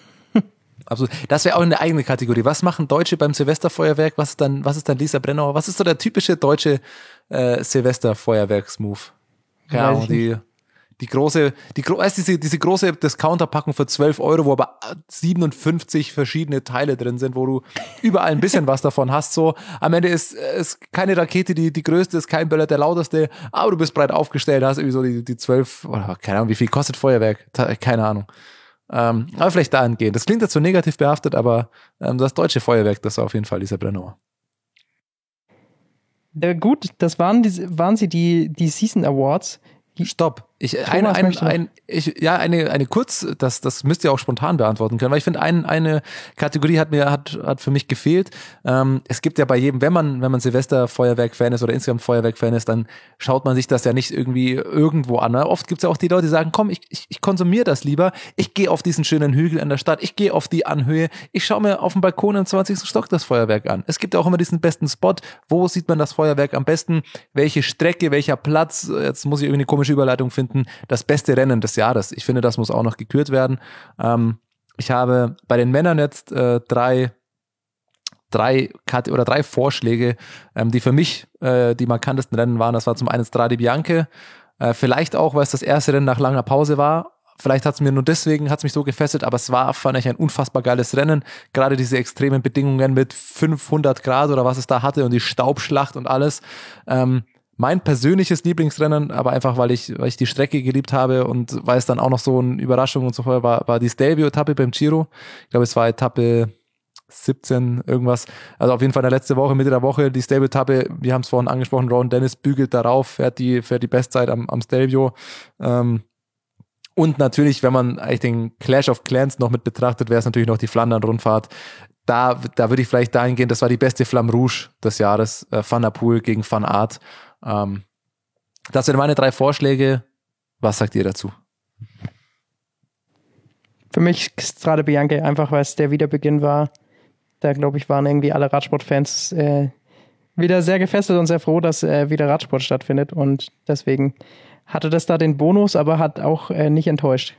[SPEAKER 4] Absolut. Das wäre auch eine eigene Kategorie. Was machen Deutsche beim Silvesterfeuerwerk? Was ist dann, was ist dann Lisa Brennauer? Was ist so der typische deutsche äh, Silvesterfeuerwerksmove? Ja, die, die große, die, weißt, diese, diese große Discounter-Packung für zwölf Euro, wo aber siebenundfünfzig verschiedene Teile drin sind, wo du überall ein bisschen was davon hast. So, am Ende ist, ist keine Rakete die, die größte, ist kein Böller der lauteste, aber du bist breit aufgestellt, hast irgendwie so die, die zwölf, oder keine Ahnung, wie viel kostet Feuerwerk? Keine Ahnung. Ähm, aber vielleicht dahingehend. Das klingt jetzt so negativ behaftet, aber ähm, das deutsche Feuerwerk, das war auf jeden Fall dieser Brennauer.
[SPEAKER 3] Ja, gut, das waren, die, waren sie die, die Season Awards. Die
[SPEAKER 4] Stopp. Ich, ein, ein, ein, ich, ja, eine, eine kurz, das, das müsst ihr auch spontan beantworten können, weil ich finde, ein, eine Kategorie hat mir, hat, hat für mich gefehlt. Ähm, es gibt ja bei jedem, wenn man, wenn man Silvester-Feuerwerk-Fan ist oder insgesamt Feuerwerk-Fan ist, dann schaut man sich das ja nicht irgendwie irgendwo an. Oft gibt es ja auch die Leute, die sagen, komm, ich, ich, ich konsumiere das lieber. Ich gehe auf diesen schönen Hügel in der Stadt. Ich gehe auf die Anhöhe. Ich schaue mir auf dem Balkon im zwanzigsten Stock das Feuerwerk an. Es gibt ja auch immer diesen besten Spot. Wo sieht man das Feuerwerk am besten? Welche Strecke, welcher Platz? Jetzt muss ich irgendwie eine komische Überleitung finden. Das beste Rennen des Jahres. Ich finde, das muss auch noch gekürt werden. Ähm, ich habe bei den Männern jetzt äh, drei, drei, Kat- oder drei Vorschläge, ähm, die für mich äh, die markantesten Rennen waren. Das war zum einen Strade Bianche, äh, vielleicht auch, weil es das erste Rennen nach langer Pause war. Vielleicht hat es mir nur deswegen, hat es mich so gefesselt, aber es war, fand ich, ein unfassbar geiles Rennen. Gerade diese extremen Bedingungen mit fünfhundert Grad oder was es da hatte und die Staubschlacht und alles. Ähm, Mein persönliches Lieblingsrennen, aber einfach, weil ich, weil ich die Strecke geliebt habe und weil es dann auch noch so eine Überraschung und so vorher war, war die Stelvio-Etappe beim Giro. Ich glaube, es war Etappe siebzehn, irgendwas. Also auf jeden Fall in der letzten Woche, Mitte der Woche, die Stelvio-Etappe, wir haben es vorhin angesprochen, Ron Dennis bügelt darauf, fährt die, fährt die Bestzeit am, am Stelvio. Ähm, und natürlich, wenn man eigentlich den Clash of Clans noch mit betrachtet, wäre es natürlich noch die Flandern-Rundfahrt. Da, da würde ich vielleicht dahin gehen, das war die beste Flamme Rouge des Jahres, äh, Van der Poel gegen Van Aert. Ähm, das sind meine drei Vorschläge. Was sagt ihr dazu?
[SPEAKER 3] Für mich Strade Bianche, einfach weil es der Wiederbeginn war. Da, glaube ich, waren irgendwie alle Radsportfans äh, wieder sehr gefesselt und sehr froh, dass äh, wieder Radsport stattfindet. Und deswegen hatte das da den Bonus, aber hat auch äh, nicht enttäuscht.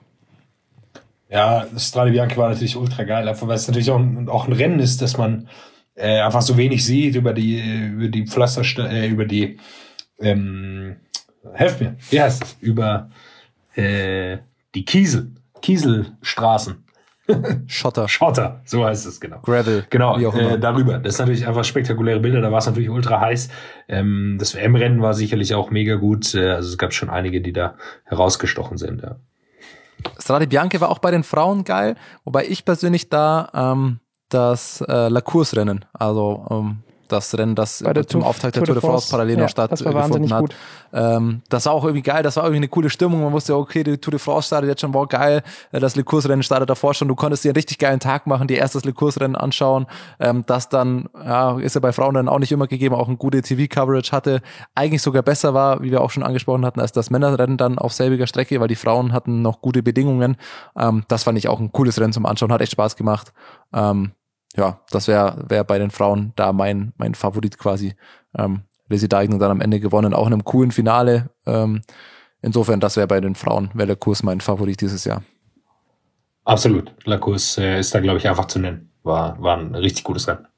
[SPEAKER 2] Ja, Strade Bianche war natürlich ultra geil, einfach weil es natürlich auch ein, auch ein Rennen ist, dass man äh, einfach so wenig sieht über die, über die Pflaster, äh, über die Ähm, helft mir, wie heißt es? Über äh, die Kiesel, Kieselstraßen.
[SPEAKER 4] Schotter.
[SPEAKER 2] Schotter, so heißt es, genau.
[SPEAKER 4] Gravel.
[SPEAKER 2] Genau,
[SPEAKER 4] wie auch immer.
[SPEAKER 2] Äh, darüber. Das ist natürlich einfach spektakuläre Bilder, da war es natürlich ultra heiß. Ähm, das W M-Rennen war sicherlich auch mega gut. Äh, also es gab schon einige, die da herausgestochen sind, ja.
[SPEAKER 4] Strade Bianche war auch bei den Frauen geil, wobei ich persönlich da ähm, das äh, La Course-Rennen, also ähm, das Rennen, das
[SPEAKER 3] Bei der
[SPEAKER 4] zum
[SPEAKER 3] Tour,
[SPEAKER 4] Auftakt der Tour de France parallel
[SPEAKER 3] ja,
[SPEAKER 4] noch stattgefunden hat.
[SPEAKER 3] Gut.
[SPEAKER 4] Ähm, das war auch irgendwie geil, das war irgendwie eine coole Stimmung. Man wusste, okay, die Tour de France startet jetzt schon, wow, geil. Das Le Course-Rennen startet davor schon. Du konntest dir einen richtig geilen Tag machen, dir erst das Le Course-Rennen anschauen. Ähm, das dann, ja, ist ja bei Frauen dann auch nicht immer gegeben, auch ein gute T V-Coverage hatte. Eigentlich sogar besser war, wie wir auch schon angesprochen hatten, als das Männerrennen dann auf selbiger Strecke, weil die Frauen hatten noch gute Bedingungen. Ähm, das fand ich auch ein cooles Rennen zum Anschauen, hat echt Spaß gemacht. Ähm, Ja, das wäre wär bei den Frauen da mein mein Favorit quasi. Ähm, Lizzie Deignan dann am Ende gewonnen, auch in einem coolen Finale. Ähm, insofern, das wäre bei den Frauen, wäre Le Course mein Favorit dieses Jahr.
[SPEAKER 2] Absolut. La Course äh, ist da, glaube ich, einfach zu nennen. War, war ein richtig gutes Rennen.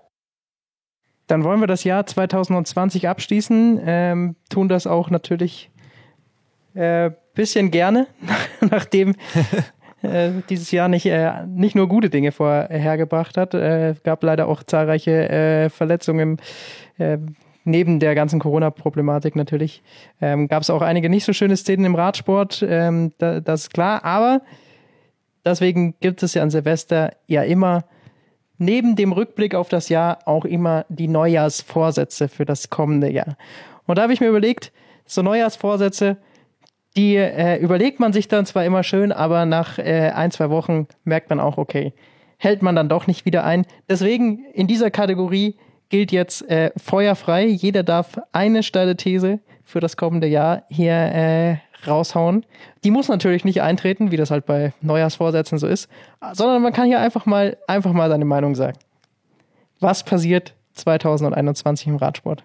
[SPEAKER 3] Dann wollen wir das Jahr zwanzig zwanzig abschließen. Ähm, tun das auch natürlich ein äh, bisschen gerne, nachdem Äh, dieses Jahr nicht, äh, nicht nur gute Dinge vorhergebracht hat. Äh, gab leider auch zahlreiche äh, Verletzungen, äh, neben der ganzen Corona-Problematik natürlich. Ähm, gab es auch einige nicht so schöne Szenen im Radsport, ähm, da, das ist klar. Aber deswegen gibt es ja an Silvester ja immer neben dem Rückblick auf das Jahr auch immer die Neujahrsvorsätze für das kommende Jahr. Und da habe ich mir überlegt, so Neujahrsvorsätze, die äh, überlegt man sich dann zwar immer schön, aber nach äh, ein, zwei Wochen merkt man auch, okay, hält man dann doch nicht wieder ein. Deswegen in dieser Kategorie gilt jetzt äh, feuerfrei. Jeder darf eine steile These für das kommende Jahr hier äh, raushauen. Die muss natürlich nicht eintreten, wie das halt bei Neujahrsvorsätzen so ist, sondern man kann hier einfach mal, einfach mal seine Meinung sagen. Was passiert zwanzig einundzwanzig im Radsport?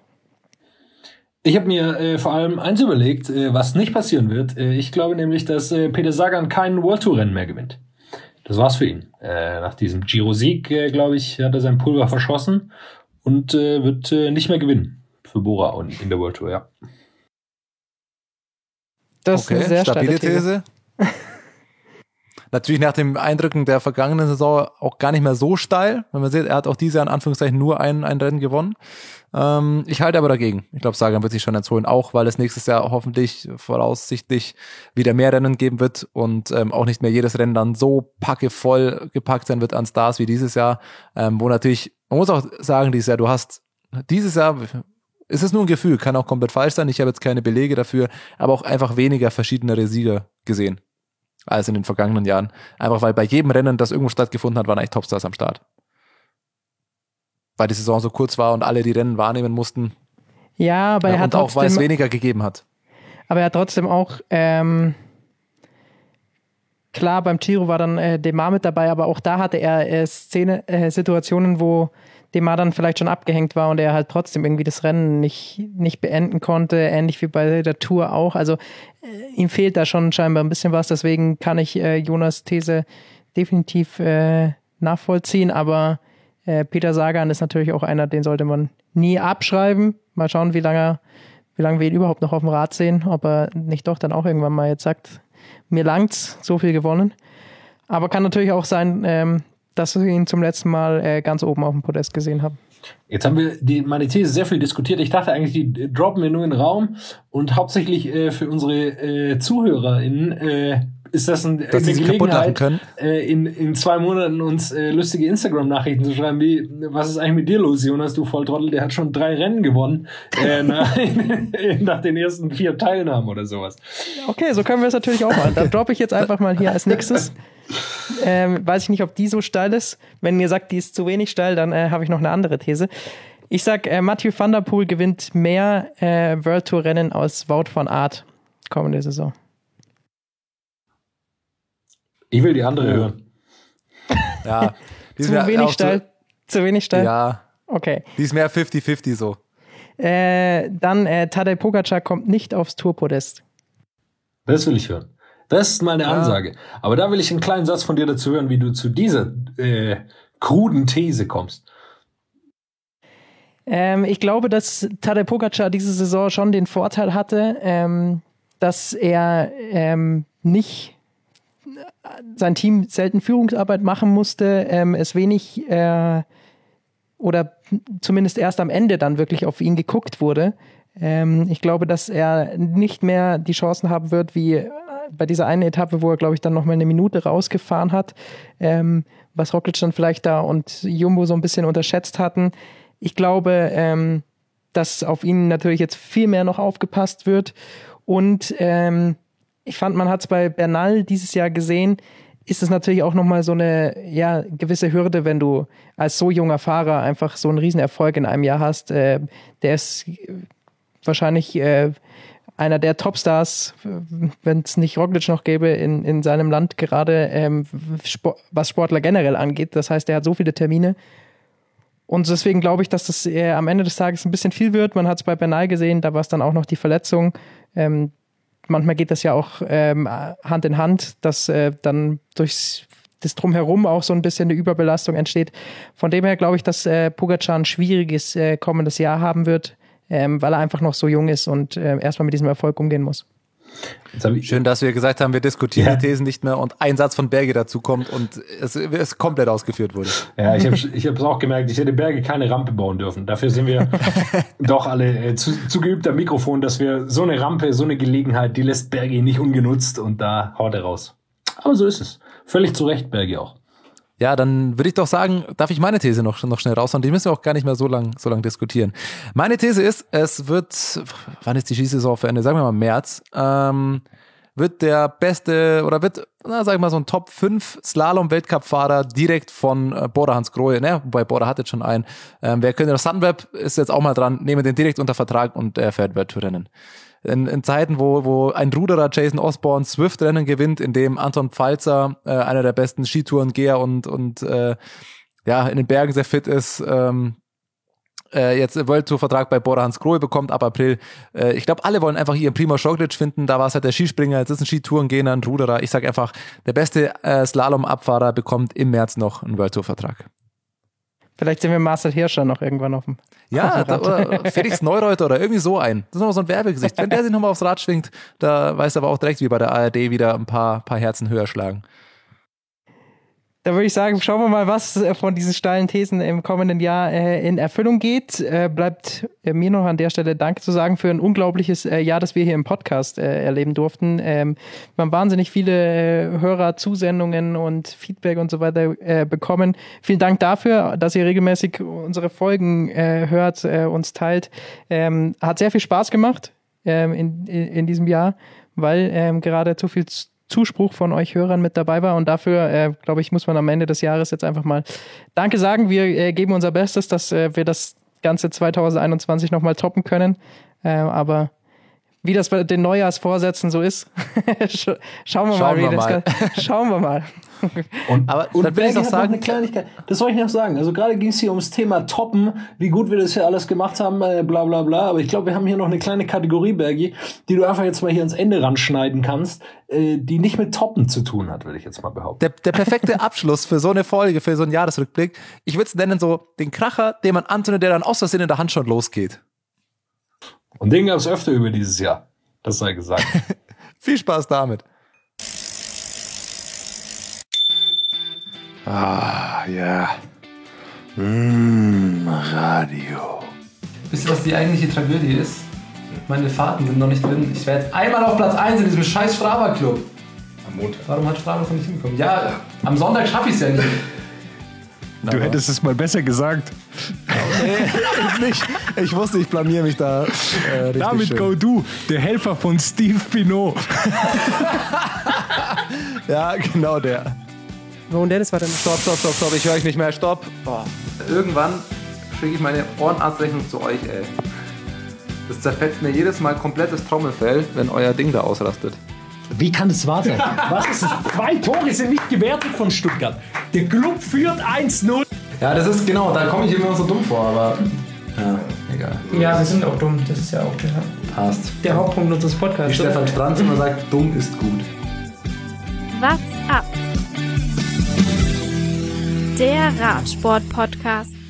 [SPEAKER 2] Ich habe mir äh, vor allem eins überlegt, äh, was nicht passieren wird. Äh, ich glaube nämlich, dass äh, Peter Sagan kein World Tour Rennen mehr gewinnt. Das war's für ihn. Äh, nach diesem Giro-Sieg, äh, glaube ich, hat er sein Pulver verschossen und äh, wird äh, nicht mehr gewinnen für Bora und in der World Tour, ja.
[SPEAKER 3] Das
[SPEAKER 4] okay,
[SPEAKER 3] ist eine sehr
[SPEAKER 4] stabile
[SPEAKER 3] These.
[SPEAKER 4] These. Natürlich nach den Eindrücken der vergangenen Saison auch gar nicht mehr so steil. Wenn man sieht, er hat auch dieses Jahr in Anführungszeichen nur ein, ein Rennen gewonnen. Ähm, ich halte aber dagegen. Ich glaube, Sagan wird sich schon jetzt holen, auch weil es nächstes Jahr hoffentlich voraussichtlich wieder mehr Rennen geben wird und ähm, auch nicht mehr jedes Rennen dann so packevoll gepackt sein wird an Stars wie dieses Jahr, ähm, wo natürlich, man muss auch sagen, dieses Jahr, du hast dieses Jahr, ist es nur ein Gefühl, kann auch komplett falsch sein, ich habe jetzt keine Belege dafür, aber auch einfach weniger verschiedenere Sieger gesehen als in den vergangenen Jahren. Einfach weil bei jedem Rennen, das irgendwo stattgefunden hat, waren eigentlich Topstars am Start. Weil die Saison so kurz war und alle die Rennen wahrnehmen mussten.
[SPEAKER 3] Ja, aber er
[SPEAKER 4] ja,
[SPEAKER 3] hat
[SPEAKER 4] und auch, weil es weniger gegeben hat.
[SPEAKER 3] Aber er hat trotzdem auch, ähm, klar, beim Giro war dann äh, Demar mit dabei, aber auch da hatte er äh, Szene, äh, Situationen, wo Demar dann vielleicht schon abgehängt war und er halt trotzdem irgendwie das Rennen nicht, nicht beenden konnte, ähnlich wie bei der Tour auch. Also äh, ihm fehlt da schon scheinbar ein bisschen was, deswegen kann ich äh, Jonas' These definitiv äh, nachvollziehen, aber äh, Peter Sagan ist natürlich auch einer, den sollte man nie abschreiben. Mal schauen, wie lange, wie lange wir ihn überhaupt noch auf dem Rad sehen, ob er nicht doch dann auch irgendwann mal jetzt sagt, mir langt's, so viel gewonnen. Aber kann natürlich auch sein, ähm, dass wir ihn zum letzten Mal äh, ganz oben auf dem Podest gesehen haben.
[SPEAKER 2] Jetzt haben wir die, meine These sehr viel diskutiert. Ich dachte eigentlich, die droppen wir nur in den Raum und hauptsächlich äh, für unsere äh, ZuhörerInnen äh, ist das ein,
[SPEAKER 4] dass
[SPEAKER 2] eine
[SPEAKER 4] sie kaputt lachen
[SPEAKER 2] Gelegenheit,
[SPEAKER 4] können.
[SPEAKER 2] Äh, in, in zwei Monaten uns äh, lustige Instagram-Nachrichten zu schreiben, wie, was ist eigentlich mit dir los, Jonas, du Volltrottel, der hat schon drei Rennen gewonnen äh, nach, nach den ersten vier Teilnahmen oder sowas.
[SPEAKER 3] Okay, so können wir es natürlich auch machen. Da droppe ich jetzt einfach mal hier als nächstes. Ähm, weiß ich nicht, ob die so steil ist. Wenn ihr sagt, die ist zu wenig steil, dann äh, habe ich noch eine andere These. Ich sag, äh, Mathieu van der Poel gewinnt mehr äh, World Tour Rennen als Wout van Aert kommende Saison.
[SPEAKER 2] Ich will die andere oh. hören.
[SPEAKER 4] Ja. Die
[SPEAKER 3] zu wenig steil? Zu, zu wenig steil?
[SPEAKER 4] Ja.
[SPEAKER 3] Okay.
[SPEAKER 4] Die ist mehr fünfzig fünfzig so.
[SPEAKER 3] Äh, dann äh, Tadej Pogacar kommt nicht aufs Tourpodest.
[SPEAKER 2] Das will ich hören. Das ist mal eine ja. Ansage. Aber da will ich einen kleinen Satz von dir dazu hören, wie du zu dieser äh, kruden These kommst.
[SPEAKER 3] Ähm, ich glaube, dass Tadej Pogacar diese Saison schon den Vorteil hatte, ähm, dass er ähm, nicht sein Team selten Führungsarbeit machen musste, ähm, es wenig äh, oder zumindest erst am Ende dann wirklich auf ihn geguckt wurde. Ähm, ich glaube, dass er nicht mehr die Chancen haben wird, wie bei dieser einen Etappe, wo er, glaube ich, dann noch mal eine Minute rausgefahren hat, ähm, was Roglic dann vielleicht da und Jumbo so ein bisschen unterschätzt hatten. Ich glaube, ähm, dass auf ihn natürlich jetzt viel mehr noch aufgepasst wird und ähm, ich fand, man hat es bei Bernal dieses Jahr gesehen, ist es natürlich auch nochmal so eine ja, gewisse Hürde, wenn du als so junger Fahrer einfach so einen Riesenerfolg in einem Jahr hast. Äh, der ist wahrscheinlich äh, einer der Topstars, wenn es nicht Roglic noch gäbe, in, in seinem Land gerade, ähm, Sport, was Sportler generell angeht. Das heißt, er hat so viele Termine. Und deswegen glaube ich, dass das äh, am Ende des Tages ein bisschen viel wird. Man hat es bei Bernal gesehen, da war es dann auch noch die Verletzung. Ähm, Manchmal geht das ja auch ähm, Hand in Hand, dass äh, dann durch das Drumherum auch so ein bisschen eine Überbelastung entsteht. Von dem her glaube ich, dass äh, Pogacar ein schwieriges äh, kommendes Jahr haben wird, ähm, weil er einfach noch so jung ist und äh, erstmal mit diesem Erfolg umgehen muss.
[SPEAKER 4] Schön, dass wir gesagt haben, wir diskutieren
[SPEAKER 2] ja.
[SPEAKER 4] die Thesen nicht mehr und ein Satz von Berge dazu kommt und es, es komplett ausgeführt wurde.
[SPEAKER 2] Ja, ich habe ich es auch gemerkt, ich hätte Berge keine Rampe bauen dürfen. Dafür sind wir doch alle äh, zu, zu geübt am Mikrofon, dass wir so eine Rampe, so eine Gelegenheit, die lässt Berge nicht ungenutzt und da haut er raus. Aber so ist es. Völlig zu Recht, Berge auch.
[SPEAKER 4] Ja, dann würde ich doch sagen, darf ich meine These noch, noch schnell raushauen? Die müssen wir auch gar nicht mehr so lang, so lang diskutieren. Meine These ist, es wird, wann ist die Skisaison für Ende? Sagen wir mal März, ähm, wird der beste, oder wird, na, sag ich mal, so ein Top fünf Slalom-Weltcup-Fahrer direkt von äh, Bora Hansgrohe, ne, wobei Bora hat jetzt schon einen. Ähm, wer könnte, Sunweb ist jetzt auch mal dran, nehmen den direkt unter Vertrag und er fährt Welttourrennen. In, in Zeiten, wo, wo ein Ruderer Jason Osborne Swift-Rennen gewinnt, in dem Anton Pfalzer, äh, einer der besten Skitourengeher und, und äh, ja, in den Bergen sehr fit ist, ähm, äh, jetzt World Tour Vertrag bei Bora Hansgrohe bekommt ab April. Äh, ich glaube, alle wollen einfach ihren Primož Roglic finden. Da war es halt der Skispringer, jetzt ist ein Skitourengehender, ein Ruderer. Ich sage einfach, der beste äh, Slalom-Abfahrer bekommt im März noch einen World Tour Vertrag.
[SPEAKER 3] Vielleicht sehen wir Marcel Hirscher noch irgendwann auf dem
[SPEAKER 4] Ja, da, oder Felix Neureuter oder irgendwie so ein. Das ist nochmal so ein Werbegesicht. Wenn der sich nochmal aufs Rad schwingt, da weiß er aber auch direkt, wie bei der A R D wieder ein paar, paar Herzen höher schlagen.
[SPEAKER 3] Da würde ich sagen, schauen wir mal, was von diesen steilen Thesen im kommenden Jahr äh, in Erfüllung geht. Äh, bleibt äh, mir noch an der Stelle Danke zu sagen für ein unglaubliches äh, Jahr, das wir hier im Podcast äh, erleben durften. Ähm, wir haben wahnsinnig viele äh, Hörer, Zusendungen und Feedback und so weiter äh, bekommen. Vielen Dank dafür, dass ihr regelmäßig unsere Folgen äh, hört, äh, uns teilt. Ähm, hat sehr viel Spaß gemacht ähm, in, in, in diesem Jahr, weil ähm, gerade zu viel Zuspruch von euch Hörern mit dabei war und dafür, äh, glaube ich, muss man am Ende des Jahres jetzt einfach mal Danke sagen. Wir äh, geben unser Bestes, dass äh, wir das ganze zwanzig einundzwanzig nochmal toppen können, äh, aber wie das bei den Neujahrsvorsätzen so ist, schauen wir
[SPEAKER 4] Schauen
[SPEAKER 3] mal, wie
[SPEAKER 4] wir
[SPEAKER 3] das
[SPEAKER 4] mal.
[SPEAKER 3] kann. Schauen wir mal.
[SPEAKER 2] Und,
[SPEAKER 4] Aber
[SPEAKER 2] und
[SPEAKER 4] dann will ich
[SPEAKER 2] Bergi
[SPEAKER 4] noch
[SPEAKER 2] hat
[SPEAKER 4] sagen-
[SPEAKER 2] noch eine Kleinigkeit. Das soll ich noch sagen. Also gerade ging es hier ums Thema Toppen, wie gut wir das hier alles gemacht haben, äh, bla bla bla. Aber ich glaube, wir haben hier noch eine kleine Kategorie, Bergi, die du einfach jetzt mal hier ans Ende ranschneiden kannst, äh, die nicht mit Toppen zu tun hat, würde ich jetzt mal behaupten.
[SPEAKER 4] Der, der perfekte Abschluss für so eine Folge, für so einen Jahresrückblick. Ich würde es nennen so den Kracher, den man anzündet, der dann aus Versehen in der Hand schon losgeht.
[SPEAKER 2] Und den gab es öfter über dieses Jahr. Das sei gesagt.
[SPEAKER 4] Viel Spaß damit.
[SPEAKER 5] Ah, ja. Mmh, Radio.
[SPEAKER 6] Wisst ihr, was die eigentliche Tragödie ist? Meine Fahrten sind noch nicht drin. Ich wäre jetzt einmal auf Platz eins in diesem scheiß Strava-Club.
[SPEAKER 5] Am Montag.
[SPEAKER 6] Warum hat Strava das noch nicht hinbekommen? Ja, am Sonntag schaffe ich es ja nicht.
[SPEAKER 5] Du hättest es mal besser gesagt.
[SPEAKER 4] Nee, nicht. Ich wusste, ich blamier mich da äh, richtig
[SPEAKER 5] Damit
[SPEAKER 4] schön.
[SPEAKER 5] go du, der Helfer von Steve Pinot.
[SPEAKER 4] Ja, genau der.
[SPEAKER 3] Und Dennis war dann
[SPEAKER 4] Stopp, stopp, stopp, stopp. Ich höre euch nicht mehr. Stopp. Boah. Irgendwann schicke ich meine Ohrenarztrechnung zu euch, ey. Das zerfetzt mir jedes Mal komplettes Trommelfell, wenn euer Ding da ausrastet.
[SPEAKER 2] Wie kann das wahr sein? Was ist das? Zwei Tore sind nicht gewertet von Stuttgart. Der Club führt eins null.
[SPEAKER 6] Ja, das ist genau, da komme ich immer so dumm vor, aber ja, egal.
[SPEAKER 3] Ja, wir sind auch dumm. Das ist ja auch der,
[SPEAKER 6] Passt.
[SPEAKER 3] der Hauptpunkt unseres Podcasts.
[SPEAKER 6] Wie Stefan Stranz immer sagt, dumm ist gut.
[SPEAKER 1] What's up? Der Radsport-Podcast.